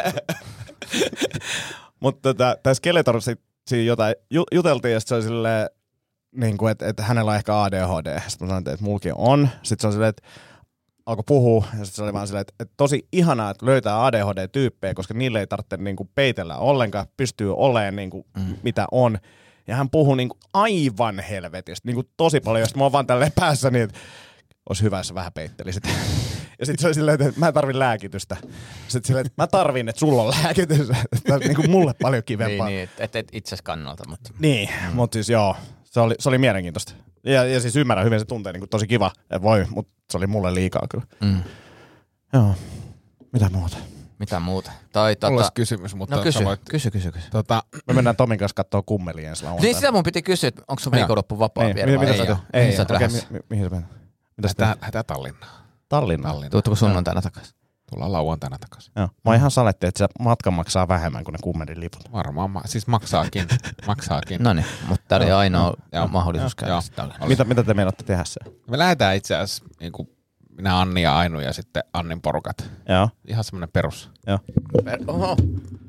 Mutta tota, tämä Skeletor, siinä jotain juteltiin ja sitten se oli silleen, niin kuin, että, että hänellä on ehkä A D H D. Sitten mä sanoin, että mullakin on. Sitten se on silleen, että alkoi puhua. Ja sitten se oli vaan silleen, että, että tosi ihanaa, että löytää A D H D-tyyppejä, koska niille ei tarvitse niin kuin peitellä ollenkaan. Pystyy olemaan niin kuin, mm. mitä on. Ja hän puhui niin kuin aivan helvetistä. Niin kuin tosi paljon. Ja sitten mä oon vaan tälleen päässä niin, että olisi hyvä, jos sä vähän peittelisit. Ja sitten se oli silleen, että mä en tarvi lääkitystä. Sitten silleen, että mä tarvin, että sulla on lääkitys. Tämä on niin kuin mulle paljon kivempaa. Niin, niin että et itses kannalta. Mutta. Niin, mm. mutta siis joo. Se oli, se oli mielenkiintoista. Ja, ja siis ymmärrän hyvin, se tuntee niin kuin tosi kiva. Et voi, mutta se oli mulle liikaa kyllä. Mm. Joo. Mitä muuta? Mitä muuta? Tai, tota... Mulla olisi kysymys, mutta... No kysy, voit... kysy, kysy, kysy. Tota... Me mennään Tomin kanssa kattoo kummelia ensi lauantaina. Niin sitä mun piti kysyä, että onko sun viikonloppu vapaa ei, vielä vai ei? Ei, ei, mihin sä oot lähdössä? Mi- mihin sä menet? Mitä sitä? Lähdetään Tallinnaan. Tallinnaan? Tallinnaan. Tuutko sunnuntaina takaisin? Tullaan lauantaina takaisin. Joo. Mä oon ihan saletti, että se matka maksaa vähemmän kuin ne kummelin liput. Varmaan, ma- siis maksaakin. maksaakin. No niin, mutta tää oli ainoa no, mahdollisuus käydä mitä, mitä te meinaatte tehdä se? Me lähdetään itse asiassa, niin kuin minä, Anni ja Ainu ja sitten Annin porukat. Joo. Ihan semmoinen perus. Joo. Per- Oho.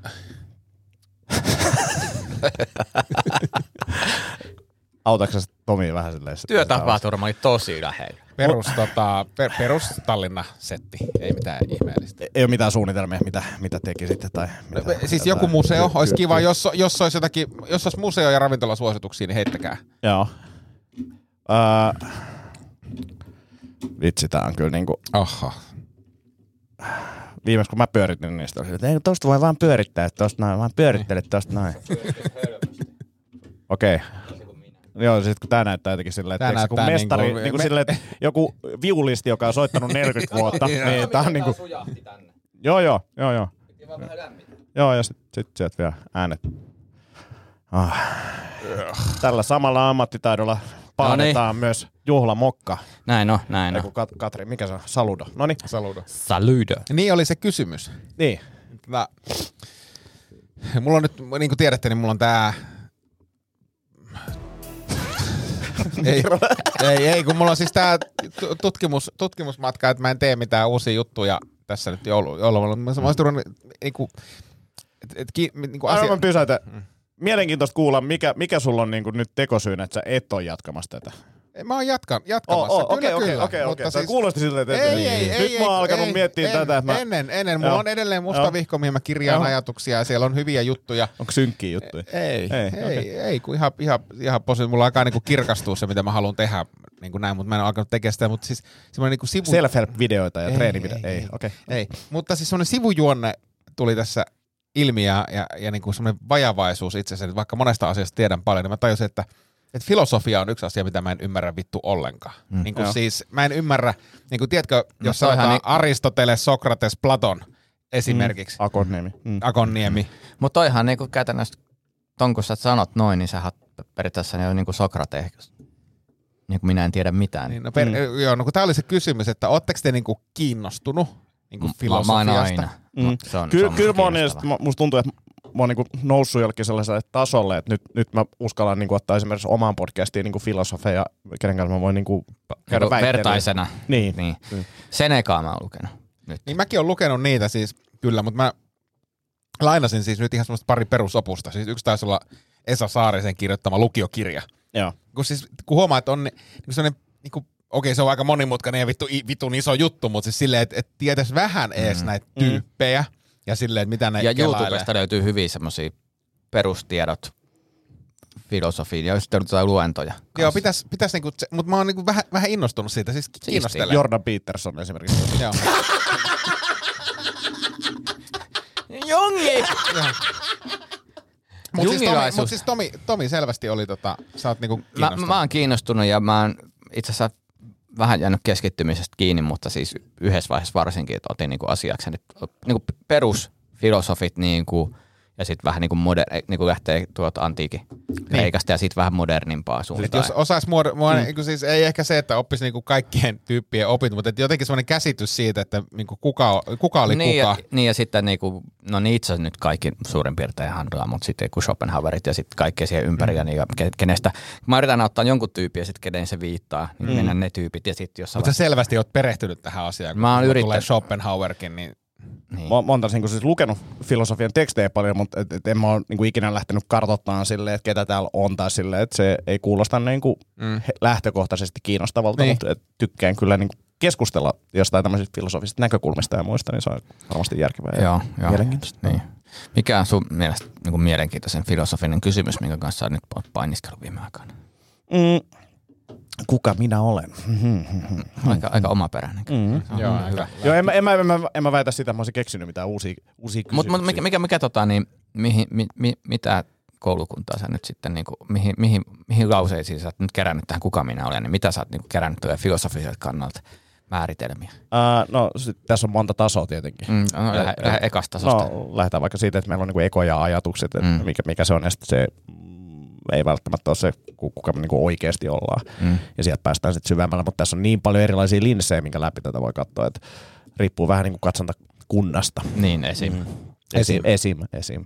Autatko sä Tomi vähän silleen? Työtapaturma oli tosi lähellä. Perus, tota, per, perus Tallinna-setti, ei mitään ihmeellistä. Ei ole mitään suunnitelmia, mitä, mitä tekisitte tai mitä, Siis mitä joku tai, museo, ky- olisi ky- kiva, ky- jos, jos olisi jotakin, jos olisi museo- ja ravintolasuosituksia, niin heittäkää. Joo. Uh, vitsi, tää on kyllä niinku... Aha. viimeksi kun mä pyöritin niistä, oli, että ei tosta voi vaan pyörittää, että tosta noin, vaan pyörittelet tosta noin. Okei. Okay. Joo, sit kun tää näyttää jotenkin silleen, että teeksi, kun mestari, niinku, niinku me... silleen, että joku viulisti, joka on soittanut neljäkymmentä vuotta, niin tää on niinku... Joo, joo, joo, joo. Joo, ja sit, sit sieltä vielä äänet. Ah. Tällä samalla ammattitaidolla paadetaan no niin. myös juhlamokka. Näin on, näin on. Eiku Kat- Katri, mikä se on? Saludo. Noniin. Saludo. Saludo. Niin oli se kysymys. Niin. Mä... Mulla on nyt, niin kuin tiedätte, niin mulla on tää... ei, ei, ei, kun mulla on siis tää tutkimus, tutkimusmatka, että mä en tee mitään uusia juttuja tässä nyt joululla. Mä olisin ruvennut niinku... Et, et, niinku asia... Aivan pysäytä. Mielenkiintoista kuulla, mikä, mikä sulla on niinku nyt tekosyynä, että sä et ole jatkamassa tätä. Mä oon jatkan, jatkamassa, oh, oh, kyllä okay, kyllä. Okei, okei, okei. Siis... Kuulosti siltä, että ei, ei, nyt ei, mä oon alkanut ei, miettiä en, tätä. Että mä... Ennen, ennen. Mulla Joo. on edelleen musta Joo. vihko, mihin mä kirjaan Joo. ajatuksia ja siellä on hyviä juttuja. Onko synkkiä juttuja? Ei, ei, ei, okay. ei kun ihan, ihan, ihan posi. Mulla alkaa niinku kirkastua se, mitä mä haluan tehdä, niin kuin näin, mutta mä en ole alkanut tekemään sitä, mutta siis semmoinen niinku sivu... Self-help-videoita ja treenivideoita. Ei, ei, okei. Okay. Ei, mutta siis semmoinen sivujuonne tuli tässä ilmi ja, ja, ja niinku semmoinen vajavaisuus itse asiassa, vaikka monesta asiasta tiedän paljon, niin mä tajusin, että että filosofia on yksi asia, mitä mä en ymmärrä vittu ollenkaan. Mm, niin kuin siis, mä en ymmärrä, niin kuin tiedätkö, jos no, sanotaan niin... Aristoteles, Sokrates, Platon esimerkiksi. Mm, Akonniemi. Mm. Akonniemi. Mm. Mutta toihan niin kuin käytännössä, ton kun sä sanot noin, niin sä oot periaatteessa niin kuin Sokrates, niin kuin minä en tiedä mitään. Niin, no, per, mm. joo, no kun tää oli se kysymys, että ootteko te niin kuin kiinnostunut niin kuin filosofiasta? Mä, mä aina. Mm. No, se on, Ky- se on kyllä mä oon, musta tuntuu, että mä oon niinku noussut jollekin sellaiselle tasolle, että nyt, nyt mä uskallan niinku ottaa esimerkiksi omaan podcastiin niinku filosofeja, kenen kanssa mä voin niinku käydä niinku vertaisena. Niin. niin. Mm. Senekaa mä oon lukenut nyt. Niin mäkin oon lukenut niitä siis, kyllä, mutta mä lainasin siis nyt ihan semmoista pari perusopusta. Siis yksi taisi olla Esa Saarisen kirjoittama lukiokirja. Joo. Kun siis, kun huomaa, että on niin sellainen, niin kuin, okei se on aika monimutkainen ja vittu, vitun iso juttu, mutta siis silleen, että, että tietäisi vähän ees mm. näitä tyyppejä. Mm. Ja silleen, että mitä ne ja kelailee. YouTubesta löytyy hyviä semmosia perustiedot filosofiin ja sitten jotain luentoja. Kanssa. Joo, pitäis, pitäis niinku, mutta mä oon niinku vähän, vähän innostunut siitä, siis kiinnostelee. Jordan Peterson esimerkiksi. Joo. Jongi! Mutta siis, Tomi, mut siis Tomi, Tomi selvästi oli tota, sä oot niinku kiinnostunut. Mä, mä oon kiinnostunut ja mä oon itse asiassa vähän jäänyt keskittymisestä kiinni, mutta siis yhdessä vaiheessa varsinkin, että otin niinku asiakseni niinku perusfilosofit niinku, ja sitten vähän niinku moder- niinku lähtee tuolta antiikin niin. Kreikasta ja sitten vähän modernimpaa suuntaan. Jos osais muod- mm. siis ei ehkä se, että oppisi niinku kaikkien tyyppien opit, mutta jotenkin semmoinen käsitys siitä, että niinku kuka, kuka oli niin kuka. Ja, niin ja sitten niinku, no niin itse nyt kaikki suurin piirtein handlaa, mutta sitten kun Schopenhauerit ja sitten kaikkea siihen ympärillä, mm. niin kenestä, mä yritän ottaa jonkun tyypin ja sitten kenen se viittaa, niin mm. mennään ne tyypit ja sitten jos... Mutta sä selvästi oot perehtynyt tähän asiaan, kun mä oon yrittänyt. Tulee Schopenhauerkin, niin... Niin. Mä, mä oon taas niinku siis lukenut filosofian tekstejä paljon, mutta et, et en mä ole niinku ikinä lähtenyt kartoittamaan silleen, että ketä täällä on tai silleen, että se ei kuulosta niinku mm. lähtökohtaisesti kiinnostavalta, niin. Mutta tykkään kyllä niinku keskustella jostain tämmöisistä filosofisista näkökulmista ja muista, niin se on varmasti järkevää ja joo, mielenkiintoista. Niin. Mikä on sun mielestä niinku mielenkiintoisen filosofinen kysymys, minkä kanssa sä nyt oot painiskellut viime aikoina? Mm. Kuka minä olen? Aika, aika omaperäinen. Mm-hmm. Joo, hyvä. Joo, en, en, mä, en, mä, en mä väitä sitä, että mä olisin keksinyt mitään uusia, uusia kysymyksiä. Mutta mikä, mikä, mikä tota, niin, mihin, mi, mi, mitä koulukuntaa sä nyt sitten, niin kuin, mihin, mihin, mihin lauseisiin sä oot nyt kerännyt tähän kuka minä olen, niin mitä sä oot niin kuin, kerännyt tuolla filosofiselta kannalta määritelmiä? Uh, no sit, tässä on monta tasoa tietenkin. Mm, no, lähde, lähde ekasta tasosta. No lähdetään vaikka siitä, että meillä on niin kuin ekoja ajatukset, että mm. mikä, mikä se on, ja sitten se ei välttämättä ole se, kuka me niinku oikeasti ollaan. Mm. Ja sieltä päästään sitten syvemmällä, mutta tässä on niin paljon erilaisia linssejä, minkä läpi tätä voi katsoa, että riippuu vähän niinku katsontakunnasta. Niin, esim. Mm. Esim, esim, esim.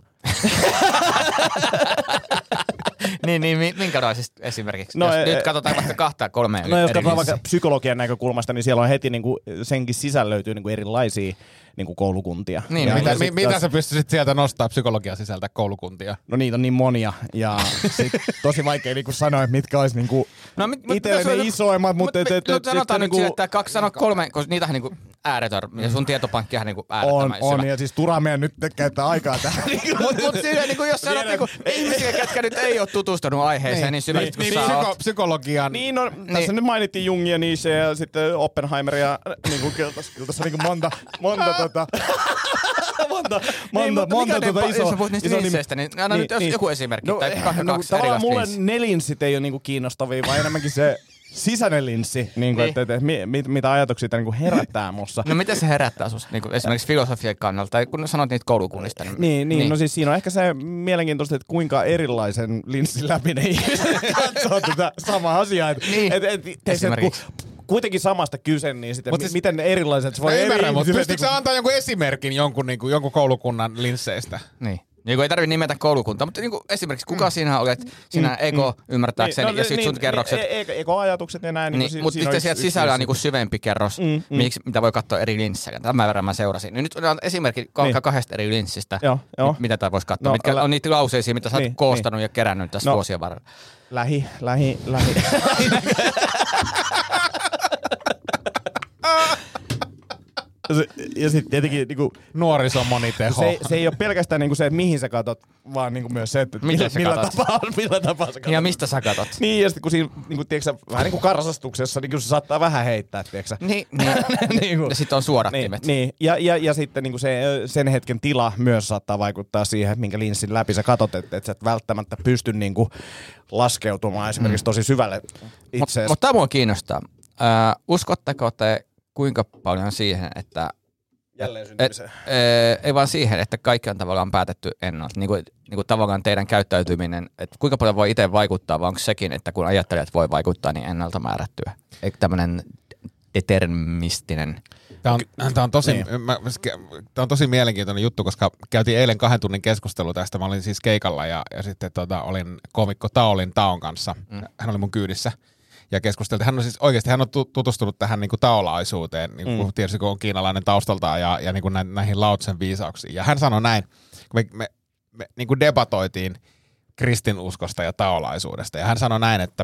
niin, niin, minkälaisista esimerkiksi? No, jos e- nyt katsotaan vaikka kahta kolmea. No jos katsotaan vaikka psykologian näkökulmasta, niin siellä on heti niinku, senkin sisällä löytyy niinku erilaisia niinku koulukuntia. Niin, ja mitä, sit, mitä jos... sä pystyisit sieltä nostaa psykologian sisältä koulukuntia? No niitä on niin monia ja sit tosi vaikea niinku sanoa, että mitkä olisi niinku no, mit, itselle ne isoimmat. Mutta mut, et, et, no, et, sanotaan nyt niinku... sille, että kaksi sanoa kolme, koska niitähän niinku ääretön. Ja sun tietopankkihan niinku äärettömän On, on, ja siis turha meidän nyt käyttää aikaa tähän. Mut, mut siinä, niinku, jos sanot niinku, ihmisiä, ketkä nyt ei ole tutustunut aiheeseen, niin, niin syvästi kun niin, sä psyko, oot. psykologian. Niin, no, Niin. tässä nyt mainittiin Jungia, Nietzsche ja sitten Oppenheimeria, niin kuin kyllä tässä, kyllä tässä niinku monta, monta tota... monta, monta, niin, monta tota iso... Jos sä puhut niistä iso linsseistä, niin anna niin, nyt jos niin. joku esimerkki, No, tai kaksi no, kaksi tavallaan erilaista mulle linssiä. ne linssit ei ole niinku kiinnostavia, vaan enemmänkin se sisäinen linssi, niin kuin, Niin. että, että, että mi, mit, mitä ajatuksia tämä niinku herättää mussa. No miten se herättää susta, niin kuin esimerkiksi filosofian kannalta, tai kun sanoit niitä koulukunnista. Niin, Niin, niin, no siis siinä on ehkä se mielenkiintoista, että kuinka erilaisen linssin läpi ne ihmiset katsoo tätä samaa asiaa. Et, Niin. et, et, et, et, Esimerkiksi. kuitenkin samasta kyse, niin sitten Mut mi- siis- miten ne erilaiset... Se voi Mä eri ymmärrän, mutta ihmisille pystytkö sä antaa jonkun esimerkin jonkun, niinku, jonkun koulukunnan linsseistä? Niin. Niin kuin ei tarvitse nimetä koulukuntaa, mutta niin kuin esimerkiksi kuka mm. sinä olet, sinä mm. ego Mm. ymmärtääkseni, Niin, no, ja sitten niin, sun kerrokset. E- e- eko-ajatukset ja näin. Niin, Niin, mutta sitten sieltä sisällä on niinku syvempi kerros, Mm, mm. miksi, mitä voi katsoa eri linssejä. Tämän verran mä seurasin. Niin nyt on esimerkki ka- Niin. kahdesta eri linssistä, Joo, joo. mit- mitä tää voisi katsoa. No, Mitkä älä- on niitä lauseisia, mitä sä oot Niin, koostanut niin. ja kerännyt tässä No. vuosien varrella. Lähi, lähi, lähi. Se- ja sitten tietenkin niinku, Nuorison moniteho. se, se ei ole pelkästään niinku se, että mihin sä katot, vaan niinku myös se, että Miten millä, sä millä, katot? tapaa, millä tapaa sä katot. Ja mistä sä katot? Niin, ja sitten kun siinä, niinku, tiedätkö, sä, vähän niin kuin karsastuksessa, niin kyllä se saattaa vähän heittää, tiedätkö sä. Niin, niin. Niin kuin- Ja sitten on suodattimet. Niin, niin. Ja, ja, ja sitten niin kuin se, sen hetken tila myös saattaa vaikuttaa siihen, että minkä linssin läpi sä katot, että et sä et välttämättä pysty niin kuin laskeutumaan esimerkiksi tosi syvälle itseesi. Mutta tämä mua kiinnostaa. Äh, uskotteko te kuinka paljon siihen, että Jälleen Et, syntymiseen. ee, ei vaan siihen, että kaikki on tavallaan päätetty ennalta. Niin kuin, niin kuin tavallaan teidän käyttäytyminen, että kuinka paljon voi itse vaikuttaa, vai onko sekin, että kun ajattelijat voi vaikuttaa, niin ennalta määrättyä? Eikö tämmöinen deterministinen... Tämä on, tämä, on tosi, Niin. mä, tämä on tosi mielenkiintoinen juttu, koska käytiin eilen kahden tunnin keskustelu tästä. Mä olin siis keikalla ja, ja sitten tota, olin koomikko Taolin Taon kanssa. Mm. Hän oli mun kyydissä. Ja keskusteltiin. Hän on siis oikeasti hän on tutustunut tähän niin kuin taolaisuuteen, niin kuin mm. tietysti kun on kiinalainen taustaltaan ja, ja niin kuin näihin Laotsen viisauksiin. Ja hän sanoi näin, kun me, me, me niin kuin debatoitiin kristinuskosta ja taolaisuudesta. Ja hän sanoi näin, että,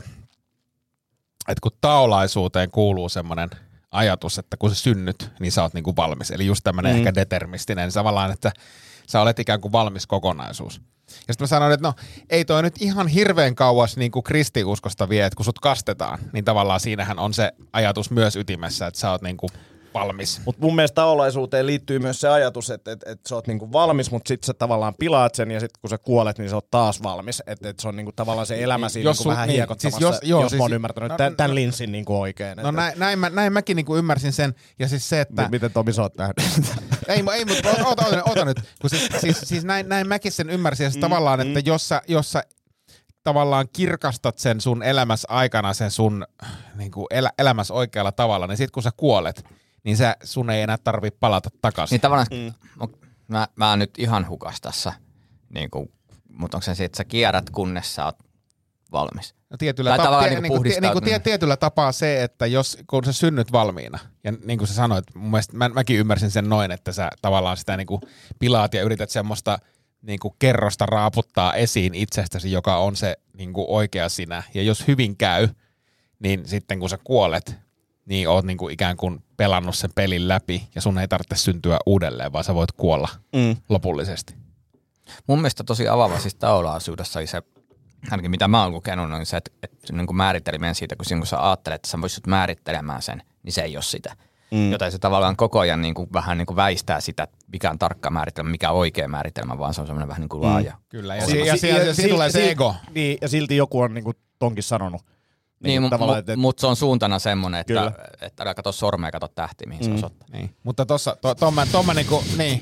että kun taolaisuuteen kuuluu semmoinen ajatus, että kun sä synnyt, niin sä oot niin kuin valmis. Eli just tämmöinen mm. ehkä determistinen, tavallaan, että sä olet ikään kuin valmis kokonaisuus. Ja sitten mä sanoin, että no ei toi nyt ihan hirveän kauas niin kuin kristiuskosta vie, että kun sut kastetaan, niin tavallaan siinähän on se ajatus myös ytimessä, että sä oot niin kuin valmis. Mutta mun mielestä taolaisuuteen liittyy myös se ajatus, että et, et sä oot niinku valmis, mutta sit sä tavallaan pilaat sen ja sitten kun sä kuolet, niin sä oot taas valmis. Että et se on niinku tavallaan se elämä siinä Jos niinku sul- vähän niin, hiekottamassa, siis jos- joo, jos siis- mä oon ymmärtänyt no, tämän, tämän no- linssin niinku oikein. No Et- näin, näin, mä, näin mäkin niin kuin ymmärsin sen. Ja siis se, että... M- miten Tomi sä oot nähnyt? Ei, ei mutta ota, ota, ota, ota nyt. Kun siis, siis, siis näin, näin mäkin sen ymmärsin. Ja siis mm, tavallaan, että mm. jos, sä, jos sä tavallaan kirkastat sen sun elämässä aikana, sen sun niin kuin elä, elämässä oikealla tavalla, niin sit kun sä kuolet, niin sä, sun ei enää tarvi palata takaisin. Niin tavallaan, mm. mä, mä oon nyt ihan hukas tässä, niin kuin, mutta onko se se, että sä kierrät, kunnes sä oot valmis? No tietyllä, Tai ta- tavallaan tie, niinku niinku, tie, niinku, puhdistautuminen. tie, tietyllä tapaa se, että jos, kun sä synnyt valmiina, ja niin kuin sä sanoit, mun mielestä mä, mäkin ymmärsin sen noin, että sä tavallaan sitä niinku pilaat ja yrität semmoista niinku kerrosta raaputtaa esiin itsestäsi, joka on se niinku oikea sinä. Ja jos hyvin käy, niin sitten kun sä kuolet, niin oot niinku ikään kuin pelannut sen pelin läpi, ja sun ei tarvitse syntyä uudelleen, vaan sä voit kuolla Mm. lopullisesti. Mun mielestä tosi avaava siis taolaisuudessa oli se, ainakin mitä mä oon lukenut, on se, että, että niin kuin määritteleminen siitä, kun, siinä, kun sä ajattelet, että sä voisit määrittelemään sen, niin se ei ole sitä. Mm. Joten se tavallaan koko ajan niin kuin, vähän niin kuin väistää sitä, että mikä on tarkka määritelmä, mikä on oikea määritelmä, vaan se on semmoinen vähän niin kuin laaja. Mm. Kyllä, ja, Si- si- ja, si- si- ja, ja siinä tulee se silti- ego. Niin, ja silti joku on niinku tonkin sanonut. Niin, Niinku tavallaan, mutta että- mut se on suuntana semmoinen, että, Kyllä. että älä katso sormea, katso tähtiä, mihin mm. se osoittaa. Niin. Mutta tossa, to, tomma, tomma niinku, niin.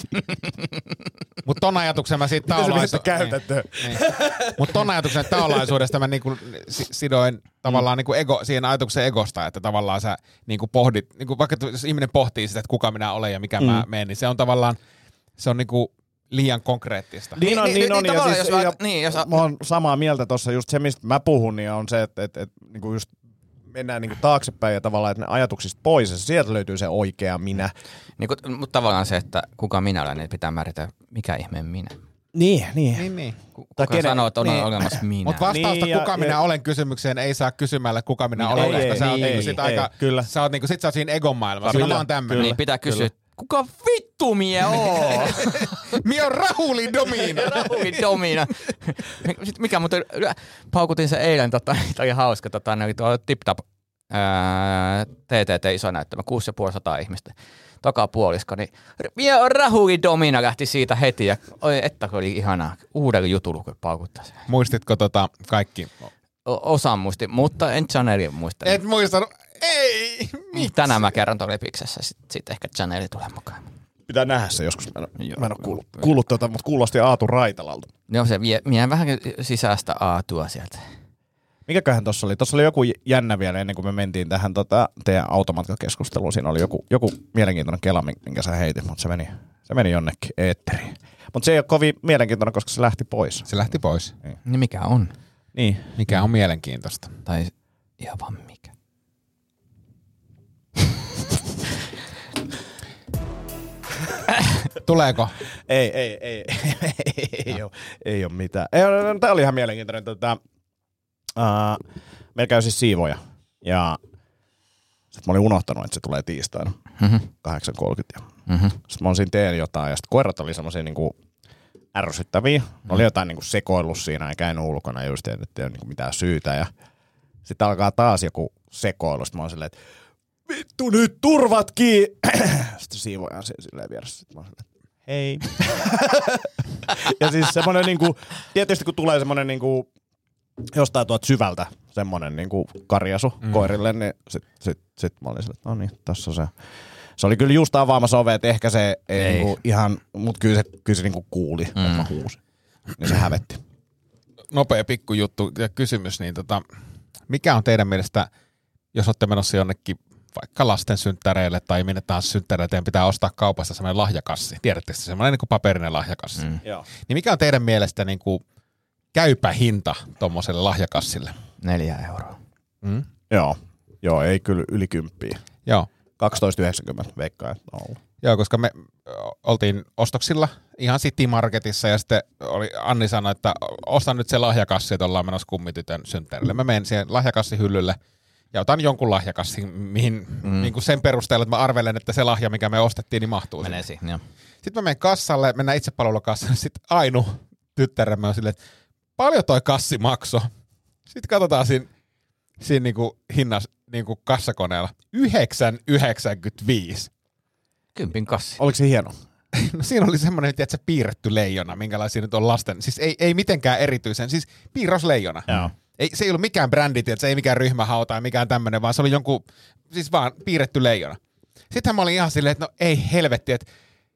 Mut ton ajatuksen mä siitä Miten sä taolaisu... mietit käytäntöön? Niin. Niin. Mut ton ajatuksen taolaisuudesta mä niinku si- sidoin tavallaan niinku ego, siihen ajatuksen egosta, että tavallaan sä niinku pohdit, niinku vaikka jos ihminen pohtii sitä, että kuka minä olen ja mikä mm. mä menen, niin se on tavallaan, se on niinku liian konkreettista. Niin on, Niin, niin niin, on. niin, Ja tavallaan, siis, jos mä- ja niin, jos- mä oon samaa mieltä tuossa, just se mistä mä puhun, niin on se, että, että, että niin kuin just mennään niin kuin taaksepäin ja tavallaan, että ne ajatuksista pois ja sieltä löytyy se oikea minä. Niin, mutta tavallaan se, että kuka minä olen, niin pitää määritellä, mikä ihmeen minä. Niin, niin. Niin, niin. Kuka kenen- sanoo, että on niin. olemassa minä? Mutta vastausta Niin, ja- kuka minä ja- olen kysymykseen ei saa kysymällä kuka minä Niin, olen, ei, koska ei, sä oot niin, niinku ei, sit ei, aika, kyllä. sä oot niinku, sit sä oot siinä egon maailmassa. Kyllä, Mä oon tämmönen. Niin pitää kysyä, kuka vittu mie oo? Mie on Rahuli Domina. Rahuli Domina. Sitten mikä muuten, paukutin se eilen, tota, tämä oli hauska, tota, ne oli tuolla TipTap ää, T T T iso näyttämä, kuusi ja puoli sataa ihmistä. Takapuolisko, niin mie on Rahuli Domina lähti siitä heti ja oi, että oli ihanaa uudella jutulla, kun paukuttaa se. Muistitko tota kaikki? O- Osan muisti, mutta en Chanelin muista. Et muistanut. Ei! Tänään mä kerron tuolla Epiksessä, sitten sit ehkä Chaneli tulee mukaan. Pitää nähdä se joskus. Mä en, Joo. mä en ole kuullut, kuullut tota, mutta kuulosti Aatu Raitalalta. No se vie, vie vähän sisäistä aatua sieltä. Mikäköhän tossa oli? Tossa oli joku jännä vielä ennen kuin me mentiin tähän tota, teidän automatkakeskusteluun. Siinä oli joku, joku mielenkiintoinen kela, minkä sä heitit, mutta se meni, se meni jonnekin eetteriin. Mutta se ei ole kovin mielenkiintoinen, koska se lähti pois. Se lähti pois. Niin mikä on? Niin. Mikä on mielenkiintoista? Tai ihan vaan mikä? Tuleeko? Ei, ei, ei, ei, ei, ole, ei ole mitään. Ei, tää oli ihan mielenkiintoinen. Tota, uh, meillä käy siis siivoja. Ja sit mä olin unohtanut, että se tulee tiistaina Mm-hmm. kahdeksan kolmekymmentä. Mm-hmm. Sitten mä olisin teen jotain, ja sitten koirat oli semmosia niinku ärsyttäviä. Mm. Oli jotain niinku sekoillut siinä ja käynyt ulkona just, että ei ole niinku mitään syytä. Ja sitten alkaa taas joku sekoilu. Sitten mä oon silleen, että vittu nyt turvat kiinni. Sitten siivoja on silleen vieressä. Sitten mä oon silleen, hei. Ja siis semmonen niinku, tietysti kun tulee semmonen niinku jostain tuolta syvältä semmonen niinku karjasu mm. koirille, niin sit, sit, sit mä olin silleen, että no niin, tässä on se. Se oli kyllä just avaamassa ovea, että ehkä se ei, ei. Niinku ihan, mut kyllä se, kyllä se niinku kuuli, mm. että mä huusin. Niin se hävetti. Nopea pikkujuttu ja kysymys, niin tota, mikä on teidän mielestä, jos olette menossa jonnekin vaikka lasten synttäreille tai minne tahansa synttäreille, teidän pitää ostaa kaupasta semmoinen lahjakassi. Tiedättekö se, semmoinen niin kuin paperinen lahjakassi. Mm. Joo. Niin mikä on teidän mielestä niin kuin käypä hinta tuommoiselle lahjakassille? Neljä euroa. Mm? Joo. Joo, ei kyllä yli kymppiä. Joo. kaksitoista yhdeksänkymmentä veikkaa, että on ollut. Joo, koska me ö, oltiin ostoksilla ihan City Marketissa ja sitten oli, Anni sanoi, että ostan nyt se lahjakassi, että ollaan menossa kummitytön synttärille. Mä menen siihen lahjakassihyllylle ja otan jonkun lahjakassin, mihin mm. niin kuin sen perusteella, että mä arvelen, että se lahja, mikä me ostettiin, niin mahtuu Menee sinne. siihen, joo. Sitten mä menen kassalle, mennään itsepalvelukassalle, sitten Ainu tyttäremme on silleen, että paljon toi kassi maksoi. Sitten katsotaan siinä, siinä niinku hinnas niinku kassakoneella. yhdeksän yhdeksänkymmentäviisi. Kympin kassi. Oliko se hieno? No siinä oli semmoinen, että se piirretty leijona, minkälaisia nyt on lasten. Siis ei, ei mitenkään erityisen, siis piirrosleijona. Joo. Ei, se ei ollut mikään brändi, se ei mikään ryhmähauta tai mikään tämmöinen, vaan se oli jonkun, siis vaan piirretty leijona. Sittenhän mä olin ihan silleen, että no ei helvetti, että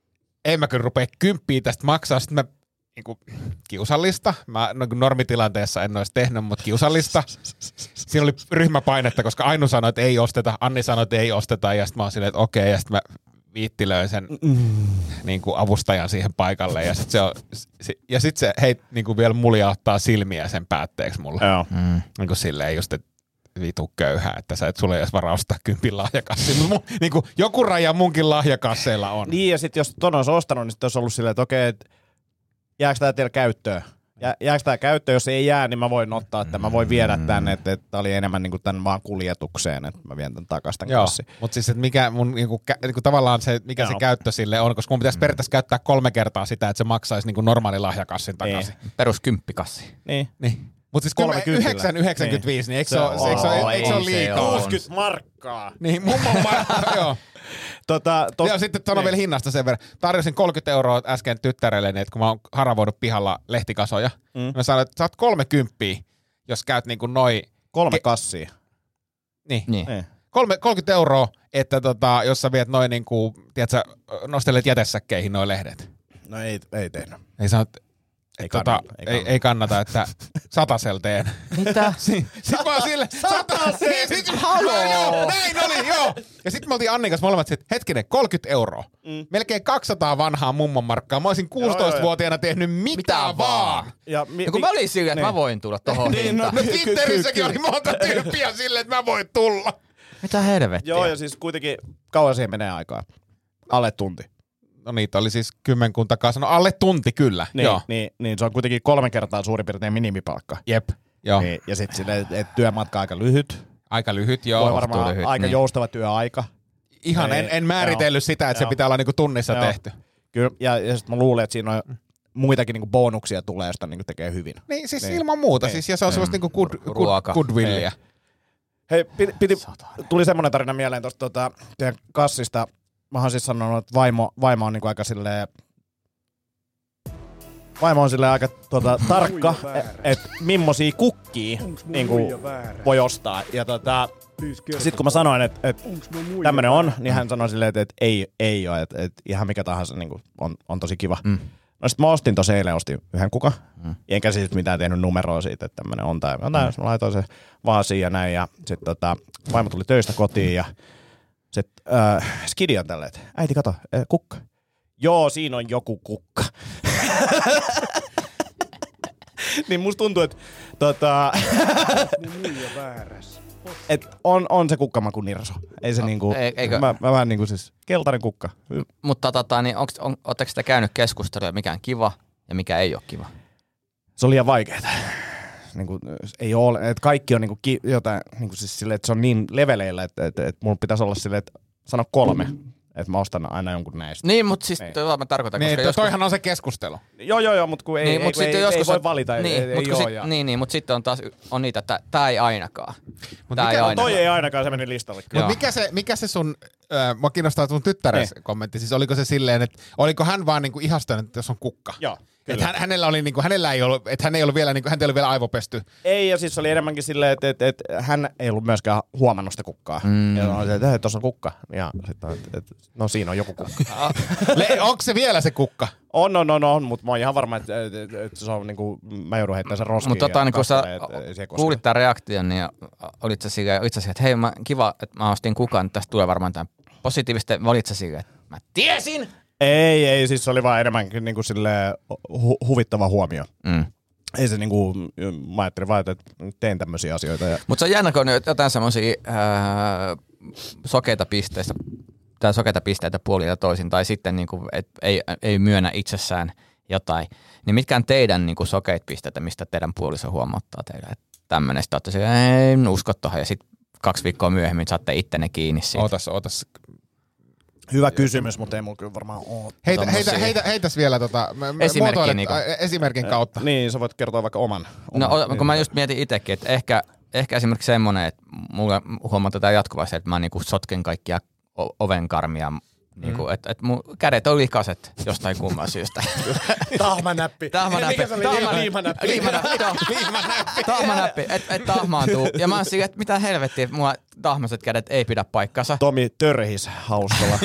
en mä kyllä rupea kymppiä tästä maksaa. Sitten mä niinku, kiusallista. Mä no, normitilanteessa en olisi tehnyt, mutta kiusallista. Siinä oli ryhmäpainetta, koska Ainu sanoi, että ei osteta, Anni sanoi, että ei osteta, ja sitten mä oon silleen, että okei, ja sitten mä viittilöin sen mm. niin kuin avustajan siihen paikalle, ja sitten se, on, ja sit se hei, niin kuin vielä muljauttaa silmiä sen päätteeksi mulle. Joo. Mm. Niin kuin silleen just, että vitu köyhää, että sä et sulle edes varaa ostaa kympin lahjakassi. Mun, niin kuin, joku raja munkin lahjakasseilla on. Niin, ja sitten jos ton olisi ostanut, niin sitten olisi ollut silleen, että okei, että jääkö tää teillä käyttöön? Jää, jääkö tää käyttöön? Jos ei jää, niin mä voin ottaa, että mä voin viedä tänne, että, että oli enemmän niin kuin tämän vaan kuljetukseen, että mä vien tän takaisin tän Joo, kassin. mutta siis että mikä mun niinku, kä, niinku, tavallaan se, mikä Joo. se käyttö sille on, koska mun pitäisi periaatteessa käyttää kolme kertaa sitä, että se maksaisi niinku normaali lahjakassin takaisin. Perus kymppikassi. Niin. Niin. Mutta siis kyllä yhdeksän yhdeksänkymmentäviisi, niin eikö se ole, eikö se ole, eikö se ole liikaa? kuusikymmentä markkaa. Niin, mummon markka, joo. Tota, tos, Joo, sitten sanon vielä hinnasta sen verran. Tarjosin kolmekymmentä euroa äsken tyttärelle, että kun mä oon haravoinut pihalla lehtikasoja, mm. mä sanoin, että saat kolmekymppiä, jos käyt niinku noi... kolme Ke- kassia. Niin. Niin. Niin. Kolme, kolmekymmentä euroa, että tota, jos sä viet noin niinku, tiedätkö, nostelet jätesäkkeihin noi lehdet. No ei, ei tehnyt. Ei saa, Ei tota, kannata, ei ei, kannata. ei kannata, että satasel teen. Mitä? Sitten mä oon sille, satasel! Joo, näin oli, joo. Ja sitten me oltiin Annin kanssa molemmat, että hetkinen, kolmekymmentä euroa. Mm. Melkein kaksisataa vanhaa mummon markkaa. Mä olisin kuusitoistavuotiaana tehnyt mitä, mitä vaan. Ja, mi, Ja kun mä olin silleen, että niin. mä voin tulla tohon Niin, hintaan. No Ky- ky- Twitterissäkin ky- oli monta tyyppiä silleen, että mä voin tulla. Mitä helvettiä? Joo, ja siis kuitenkin kauan siihen menee aikaa. Alle tunti. no niitä oli siis kymmenkunta kanssa, no alle tunti kyllä. Niin, joo. niin, niin se on kuitenkin kolme kertaa suurin piirtein minimipalkka. Jep, joo. Niin, ja sitten silleen, että työmatka aika lyhyt. Aika lyhyt, joo. Voi varmaan lyhyt, aika niin. joustava työaika. Ihan en, en määritellyt joo. sitä, että joo. se pitää olla niinku tunnissa joo. tehty. Kyllä, ja, ja sitten mä luulen, että siinä on muitakin niinku bonuksia tulee, josta niinku tekee hyvin. Niin, siis niin. ilman muuta. Niin. Siis, ja se on sellaista niinku good, good, Ruoka. goodwillia. Hei, piti, piti, tuli semmoinen tarina mieleen tuosta tota, teidän kassista. Mä oon siis sanonut, että vaimo, vaimo on niinku aika silleen... Vaimo on silleen aika tota, tarkka, että mimmosia kukkia niinku, voi ostaa. Ja tota, sit kun mä sanoin, että et, tämmönen on, niin hän sanoi silleen, että et, ei, ei ole, että et, ihan mikä tahansa niinku, on, on tosi kiva. Mm. No sit mä ostin tossa eilen, ostin yhden kukan. Mm. Enkä siis mitään tehnyt numeroa siitä, että tämmönen on. Tai mm. mä laitoin se vaasiin ja näin. Ja sit tota, vaimo tuli töistä kotiin ja sit äh, Skidi on tälleen, että äiti kato, äh, kukka. Joo, siinä on joku kukka. Niin musta tuntuu, että tota, et on, on se kukkamaku nirso. Ei se no, niinku, eikö? Mä, mä vähän niinku siis keltainen kukka. Mutta tota, niin onks, on, ootteko sitä käynyt keskustelua, mikä on kiva ja mikä ei ole kiva? Se on liian vaikeeta. Niinku, ei ole, että kaikki on niinku ki, jotain, niinku siis silleen, että se on niin leveleillä, että, että, että mulla pitäisi olla silleen, että sano kolme. Että mä ostan aina jonkun näistä. Niin, mutta siis tota mä tarkoitan, niin, koska joskus... toihan joskus... on se keskustelu. Joo, joo, joo, mutta kun ei, niin, ei, mut ei, joskus ei voi on... valita. Niin, ei, mutta ei sit, ja... niin, niin, mut sitten on taas on niitä, että tää ei ainakaan. Mut tää mikä, ei ainakaan. Toi ei ainakaan, se meni listalle. Mutta mikä se, mikä se sun, äh, mua kiinnostaa sun tyttäres niin. kommentti, siis oliko se silleen, että oliko hän vaan niinku ihastunut, että jos on kukka? Joo. Että hän, hänellä oli niinku, hänellä ei ollut, että hän ei ollut vielä niinku, häntä ei ollut vielä aivopesty. Ei, ja siis oli enemmänkin silleen, että, että, että hän ei ollut myöskään huomannut sitä kukkaa. Mm. Ja oli se, että tuossa on kukka. Ja sitten, että, että no siinä on joku kukka. Le, onko se vielä se kukka? On, on, on, on, mutta mä oon ihan varma, että, että, että se on niinku, mä joudun heittämään sen roskiin. Mutta tota, niin kun sä et, kuulit tämän reaktion, niin olit sä silleen, olit sä silleen, että hei, mä, kiva, että mä ostin kukan, niin tästä tulee varmaan tämän positiivista. Olit sä silleen, että mä tiesin! Ei, ei, siis se oli vaan enemmänkin niinku silleen hu- huvittava huomio. Mm. Ei se niinku, mä ajattelin vaan, että teen tämmöisiä asioita. Ja... Mutta se on jännä, kun on jotain semmoisia sokeita pisteistä, tai sokeita pisteitä puolin ja toisin, tai sitten niinku, et ei, ei myönnä itsessään jotain. Niin mitkä on teidän niinku sokeita pisteitä, mistä teidän puoliso huomauttaa teille, että tämmöinen, sitten olette silleen, en usko tohon, ja sitten kaksi viikkoa myöhemmin saatte ittenne kiinni siitä. Ootas, ootas. Hyvä kysymys, mutta ei mulla kyllä varmaan ole. Heitä, heitä, heitä, heitäs vielä tota, esimerkki, niinku. esimerkin kautta. Niin, sä voit kertoa vaikka oman. oman no, niin. Kun mä just mietin itsekin, että ehkä, ehkä esimerkiksi semmoinen, että mulla huomataan jatkuvasti, että mä niinku sotken kaikkia ovenkarmia, niinku, mm. että et mun kädet on likaset jostain kumman syystä. Tahmanäppi. Tahmanäppi. Mikä se oli? Liimanäppi. Liimanäppi. Tahmanäppi. Että et tahmaantuu. Ja mä oon siinä, että mitä helvettiä, mulla tahmaset kädet ei pidä paikkansa. Tomi törhis hauskalla.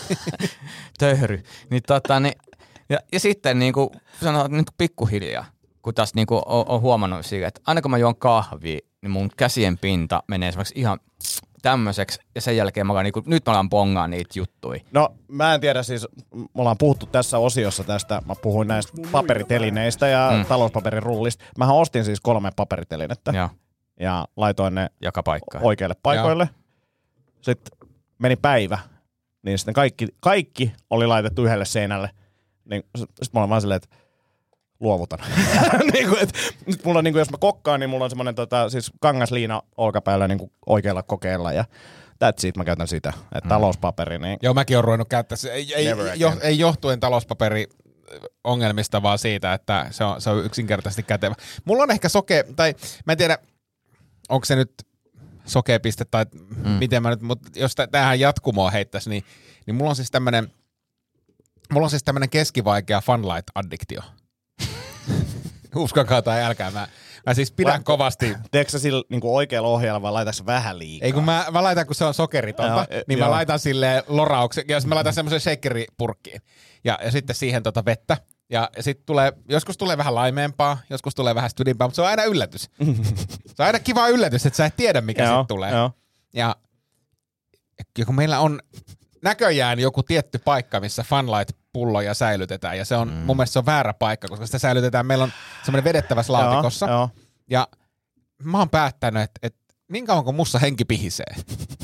Töyry. Niin tota, niin, ja, ja sitten niinku sanotaan niin pikkuhiljaa, kun tässä niinku on, on huomannut siitä, että aina kun mä juon kahvia, niin mun käsien pinta menee esimerkiksi ihan tämmöiseksi, ja sen jälkeen mä alan, niinku, nyt mä alan pongaa niitä juttuja. No mä en tiedä, siis me ollaan puhuttu tässä osiossa tästä, mä puhuin näistä paperitelineistä ja mm. talouspaperirullista. Mähän ostin siis kolme paperitelinettä ja, ja laitoin ne joka paikkaan oikeille paikoille. Ja. Sitten meni päivä, niin sitten kaikki, kaikki oli laitettu yhdelle seinälle. Niin sitten mä olen vaan silleen, että luovutan. niin kuin, et, nyt mulla on, niin kuin, jos mä kokkaan, niin mulla on semmoinen tota, siis kangasliina olkapäällä niin kuin oikealla kokeella ja that's it, mä käytän sitä. Että mm. talouspaperi, niin... Joo, mäkin oon ruvennut käyttää se. Ei, ei, jo, ei johtuen talouspaperi ongelmista, vaan siitä, että se on, se on yksinkertaisesti kätevä. Mulla on ehkä soke, tai mä en tiedä, onko se nyt sokepiste tai mm. miten mä nyt, mutta jos tämähän jatkumoa heittäisi, niin, niin mulla on siis tämmönen, mulla on siis tämmönen keskivaikea funlight-addiktio. Uskokaa tai älkää, mä, mä siis pidän Laitko, kovasti. Teekö sä sillä niin oikealla ohjeella vai laitatko vähän liikaa? Ei kun mä, mä laitan, kun se on sokeritonta, ja, niin joo. Mä laitan silleen lorauksen, ja mä laitan semmoisen shakeripurkkiin. Ja, ja sitten siihen tota vettä. Ja, ja sitten tulee, joskus tulee vähän laimeempaa, joskus tulee vähän studimpaa, mutta se on aina yllätys. Se on aina kiva yllätys, että sä et tiedä, mikä sitten tulee. Jo. Ja, ja kun meillä on näköjään joku tietty paikka, missä Funlight-pulloja säilytetään, ja se on, mm. mun mielestä se on väärä paikka, koska sitä säilytetään, meillä on semmoinen vedettävässä laatikossa, joo, ja mä oon päättänyt, että, että niin kauan kun mussa henki pihisee,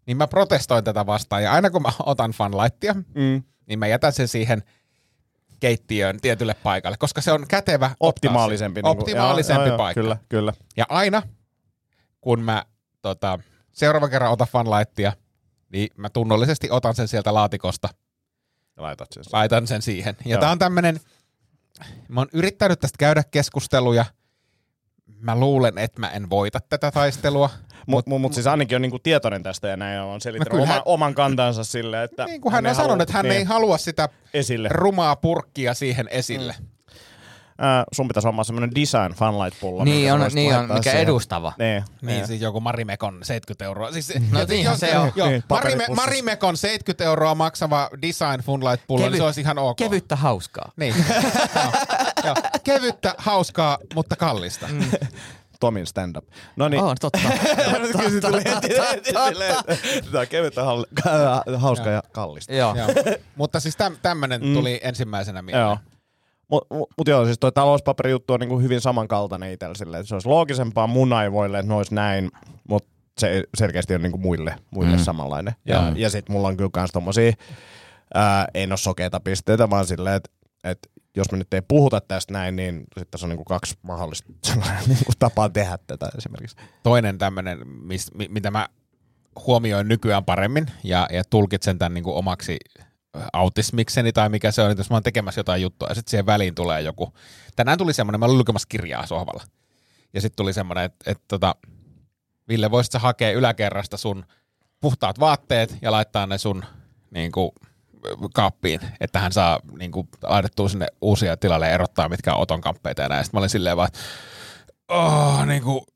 niin mä protestoin tätä vastaan. Ja aina kun mä otan Funlightia, Mm. niin mä jätän sen siihen keittiöön tietylle paikalle, koska se on kätevä. Optimaalisempi. Niin optimaalisempi joo, joo, paikka. Kyllä, kyllä. Ja aina, kun mä tota, seuraavan kerran otan Funlightia, niin mä tunnollisesti otan sen sieltä laatikosta. Laitat sen. Laitan sen siihen. Ja Joo. tää on tämmönen, mä oon yrittänyt tästä käydä keskusteluja. Mä luulen, että mä en voita tätä taistelua. Mutta mut, mut siis Annikin on niinku tietoinen tästä ja näin on selittänyt No kyllähän- oman, oman kantansa silleen, että... Niin kuin hän ei on sanonut, halua- että hän niin, ei halua sitä esille. rumaa purkkia siihen esille. Mm. Äh, sun pitäisi hommaa semmonen design Funlight-pullo. Niin minkä sä on, voisit niin on laittaa mikä siihen. edustava. Niin, Niin, siis joku Marimekon seitsemänkymmentä euroa. Siis, No jos- niinhän jos- se on. Joo, Niin, Marime, paperipussissa. Marimekon seitsemänkymmentä euroa maksava design Funlight-pullo, niin se olisi ihan ok. Kevyttä hauskaa. Niin. joo, joo. Kevyttä, hauskaa, mutta kallista. Mm. Tomin stand-up. No niin. On, totta. Kyllä se tuli heti- heti silleen, että Tää on kevyttä, hall- hauska ja kallista. Joo. Joo. Mutta siis täm, tämmönen Mm. tuli ensimmäisenä mieleen. Joo. Mut, mut, mut joo, siis toi talouspaperijuttu on niinku hyvin samankaltainen itsellä silleen, että se olisi loogisempaa mun aivoille, että ne olisi näin, mutta se selkeästi on niinku muille, muille Mm. samanlainen. Ja, Joo. ja sit mulla on kyllä kans tommosia, ää, ei oo sokeita pisteitä, vaan silleen, että et jos me nyt ei puhuta tästä näin, niin sit tässä on niinku kaksi mahdollista niinku tapaa tehdä tätä esimerkiksi. Toinen tämmönen, mis, mi, mitä mä huomioin nykyään paremmin ja, ja tulkitsen tämän niin kuin omaksi autismikseni tai mikä se on, että jos mä oon tekemässä jotain juttua ja sitten siihen väliin tulee joku. Tänään tuli semmoinen, mä olin lukemassa kirjaa sohvalla ja sitten tuli semmoinen, että, että tota, Ville, voisit sä hakea yläkerrasta sun puhtaat vaatteet ja laittaa ne sun niin kuin, kaappiin, että hän saa niin kuin, laitettua sinne uusia tilalle ja erottaa, mitkä on Oton kamppeita ja näin. Sitten mä olin silleen vaan, oh, niin kuin,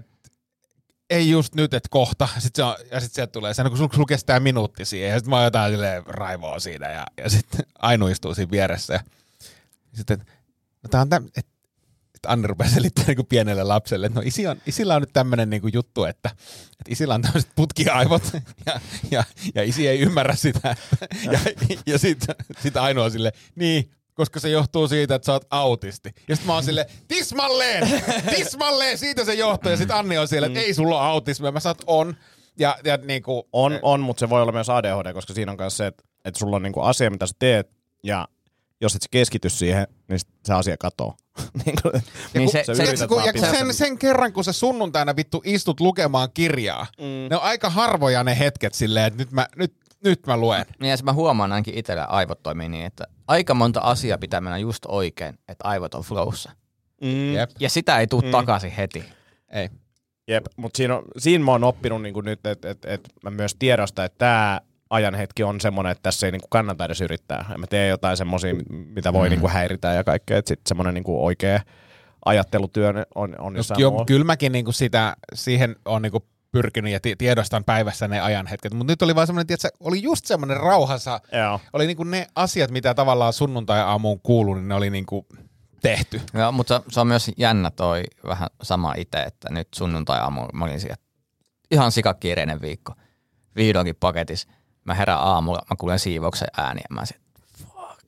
ei just nyt, että kohta. Sitten se on, ja sitten sieltä tulee, kun sulla kestää minuutti siihen, ja sitten mä oon jotain silleen raivoa siinä, ja, ja sitten Ainu istuu siinä vieressä. Ja sitten, no tää on täm, että et Anni rupeaa selittämään niinku pienelle lapselle, että no isi on, isillä on nyt tämmönen niinku juttu, että, että isillä on tämmöiset putkiaivot, ja, ja, ja isi ei ymmärrä sitä. Ja, ja sitten sit Ainu on silleen, niin, koska se johtuu siitä, että sä oot autisti. Ja sit mä oon silleen, tismalleen, tismalleen, siitä se johtuu. Ja sit Anni on siellä, että ei sulla ole autismia. Mä saat on. Ja, ja niinku, On, on, mutta se voi olla myös A D H D, koska siinä on myös se, että, että sulla on niinku asia, mitä sä teet, ja jos et sä keskity siihen, niin se asia katoo. niin kun, Niin se- sä se- yrität kun, vaan ja pitää sen, sen kerran, kun sä sunnuntaina vittu istut lukemaan kirjaa, mm. ne on aika harvoja ne hetket silleen, että nyt mä, nyt, nyt mä luen. Niin ja se mä huomaan ainakin itsellä aivot toimii niin, että aika monta asiaa pitää mennä just oikein, että aivot on flowssa. Mm. Jep. Ja sitä ei tuu Mm. takaisin heti. Ei. Jep, mutta siinä, on, siinä mä oon oppinut niinku nyt, että et, et mä myös tiedostan, että tämä ajanhetki on semmoinen, että tässä ei niinku kannata edes yrittää. Mä teen jotain semmoisia, mitä voi mm. niinku häiritä ja kaikkea, että sitten semmoinen niinku oikea ajattelutyö on, on jossain Jo, muualla. kyllä mäkin niinku sitä, siihen on niinku pyrkinyt ja tiedostan päivässä ne ajanhetket, mutta nyt oli vaan semmoinen, että oli just semmoinen rauhassa, Joo. oli niinku ne asiat, mitä tavallaan sunnuntai-aamuun kuuluu, niin ne oli niinku tehty. Joo, mutta se on myös jännä toi vähän sama itse, että nyt sunnuntai-aamu mä olin siellä ihan sikakiireinen viikko. Vihdoinkin paketissa. Mä herään aamulla, mä kuulen siivouksen ääniä. Mä sit, fuck.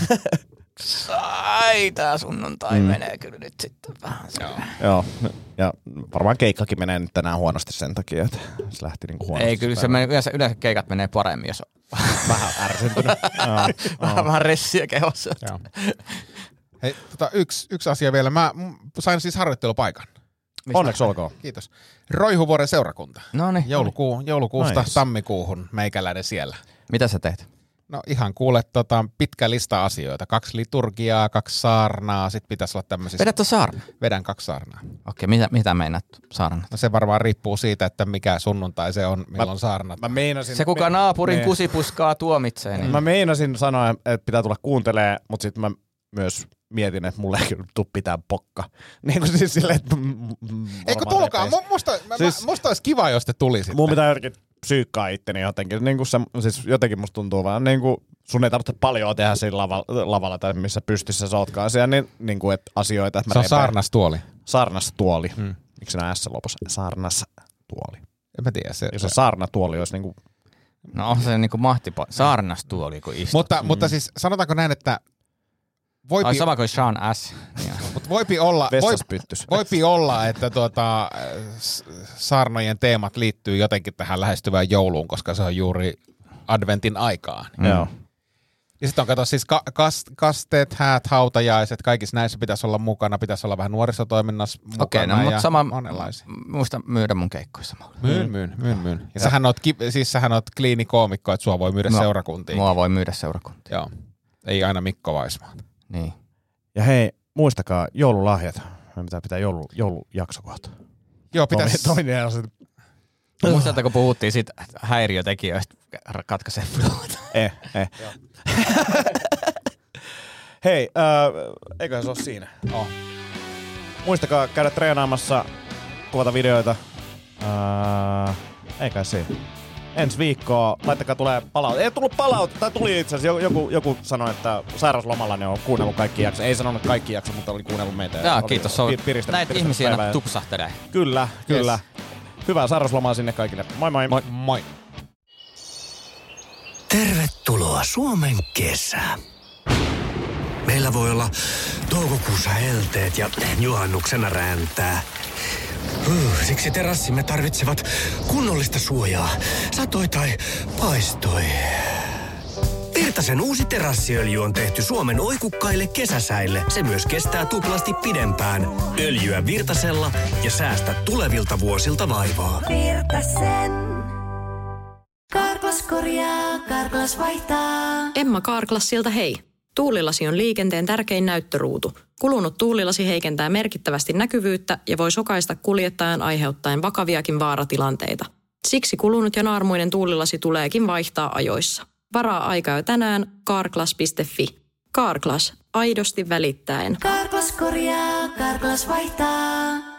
Ai, tää sunnuntai mm. menee kyllä nyt sitten vähän. Joo. Joo, ja varmaan keikkakin menee nyt tänään huonosti sen takia, että se lähti niinku huonosti. Ei, kyllä se menee, yleensä, yleensä keikat menee paremmin, jos on vähän ärsyntynyt. vähän, vähän ressiä kehossa. Joo. Hei, tota, yksi, yksi asia vielä. Mä m- sain siis harjoittelupaikan. Onneksi olkoon. Kiitos. Roihuvuoren seurakunta. No niin. Joulukuu, joulukuusta Nice. tammikuuhun meikäläinen siellä. Mitä sä teet? No ihan kuule tota, pitkä lista asioita. Kaksi liturgiaa, kaksi saarnaa, sit pitäisi olla tämmöisissä. Vedät on saarna. Vedän kaksi saarnaa. Okei, mitä, mitä meinaat saarna? No se varmaan riippuu siitä, että mikä sunnuntai se on, milloin saarnat. Mä meinasin, Se kuka naapurin Nee. kusipuskaa tuomitsee, niin Mä meinasin sanoa, että pitää tulla kuuntelee, mutta sitten mä myös mietin, että mulle ei kyllä tuu pitää pokka. Niin kuin siis silleen, että... Eikö tulkaa? Mu- Musta, mä, Siis- siis, musta olisi kiva, jos te tulisitte. Mun pitää jotenkin psyykkaa itteni jotenkin. Niin kuin se, siis jotenkin musta tuntuu vaan niin kuin sun ei tarvitse paljon tehdä siinä lavalla, lavalla tai missä pystyssä sä ootkaan siellä, niin, niin kuin, että asioita. Että mä Se on reipään- saarnastuoli. Saarnastuoli. Mm. Miksi nämä S lopussa? Saarnastuoli. En mä tiedä. Se, Jos se saarnatuoli olisi niin kuin... no on se niinku mahtipo. Saarnastuoli, kun istut. mutta, mm. mutta siis sanotaanko näin, että voi Ai pi- sama kuin Sean S. Mutta voipi olla, voipi, voipi olla, että tuota, saarnojen teemat liittyy jotenkin tähän lähestyvään jouluun, koska se on juuri adventin aikaan. Mm. Joo. Ja sitten on, kato, siis ka- kas- kasteet, häät, hautajaiset, kaikissa näissä pitäisi olla mukana, pitäisi olla vähän nuorisotoiminnassa mukana. Okei, no, ja mutta sama, monenlaisia. muista myydä mun keikkoissa. Myyn, myyn, myyn, myyn. Ja sähän oot, siis sähän oot kliinikoomikko, että sua voi myydä no, seurakuntiin. Mua voi myydä seurakuntiin. Joo, ei aina Mikko Vaismaa. Niin. Ja hei, muistakaa joululahjat. Me pitää pitää joulu, joulujakso kohta. Joo, pitäisi. Toinen asia. Muistatko, kun puhuttiin siitä häiriötekijöistä katkaisee flowta? Eh, eh. Hei, äh, eiköhän se ole siinä. Oh. Muistakaa käydä treenaamassa, kuvata videoita. Äh, eikä siinä. Ensi viikkoa, laittakaa tulee palaute. Ei tullut palaute, tai tuli itse asiassa. Joku, joku sanoi, että sairauslomalla ne on kuunnellut kaikki jakso. Ei sanonut kaikki jakso, mutta oli kuunnellut meitä. Jaa, oli, kiitos. Oli, pir- piristä, näitä piristä ihmisiä päivää. tupsahtelee. Kyllä, kyllä. Yes. Hyvää sairauslomaa sinne kaikille. Moi moi. Moi. Moi. Tervetuloa Suomen kesään. Meillä voi olla toukokuussa helteet ja juhannuksena räntää. Huh, siksi terassimme tarvitsevat kunnollista suojaa, satoi tai paistoi. Virtasen uusi terassiöljy on tehty Suomen oikukkaille kesäsäille. Se myös kestää tuplasti pidempään. Öljyä Virtasella ja säästä tulevilta vuosilta vaivaa. Virtasen. Karklas korjaa, Karklas vaihtaa. Emma Karklassilta hei. Tuulilasi on liikenteen tärkein näyttöruutu. Kulunut tuulilasi heikentää merkittävästi näkyvyyttä ja voi sokaista kuljettajan aiheuttaen vakaviakin vaaratilanteita. Siksi kulunut ja naarmuinen tuulilasi tuleekin vaihtaa ajoissa. Varaa aikaa jo tänään karklas piste fi. Karklas, aidosti välittäen. Karklas korjaa, Karklas vaihtaa.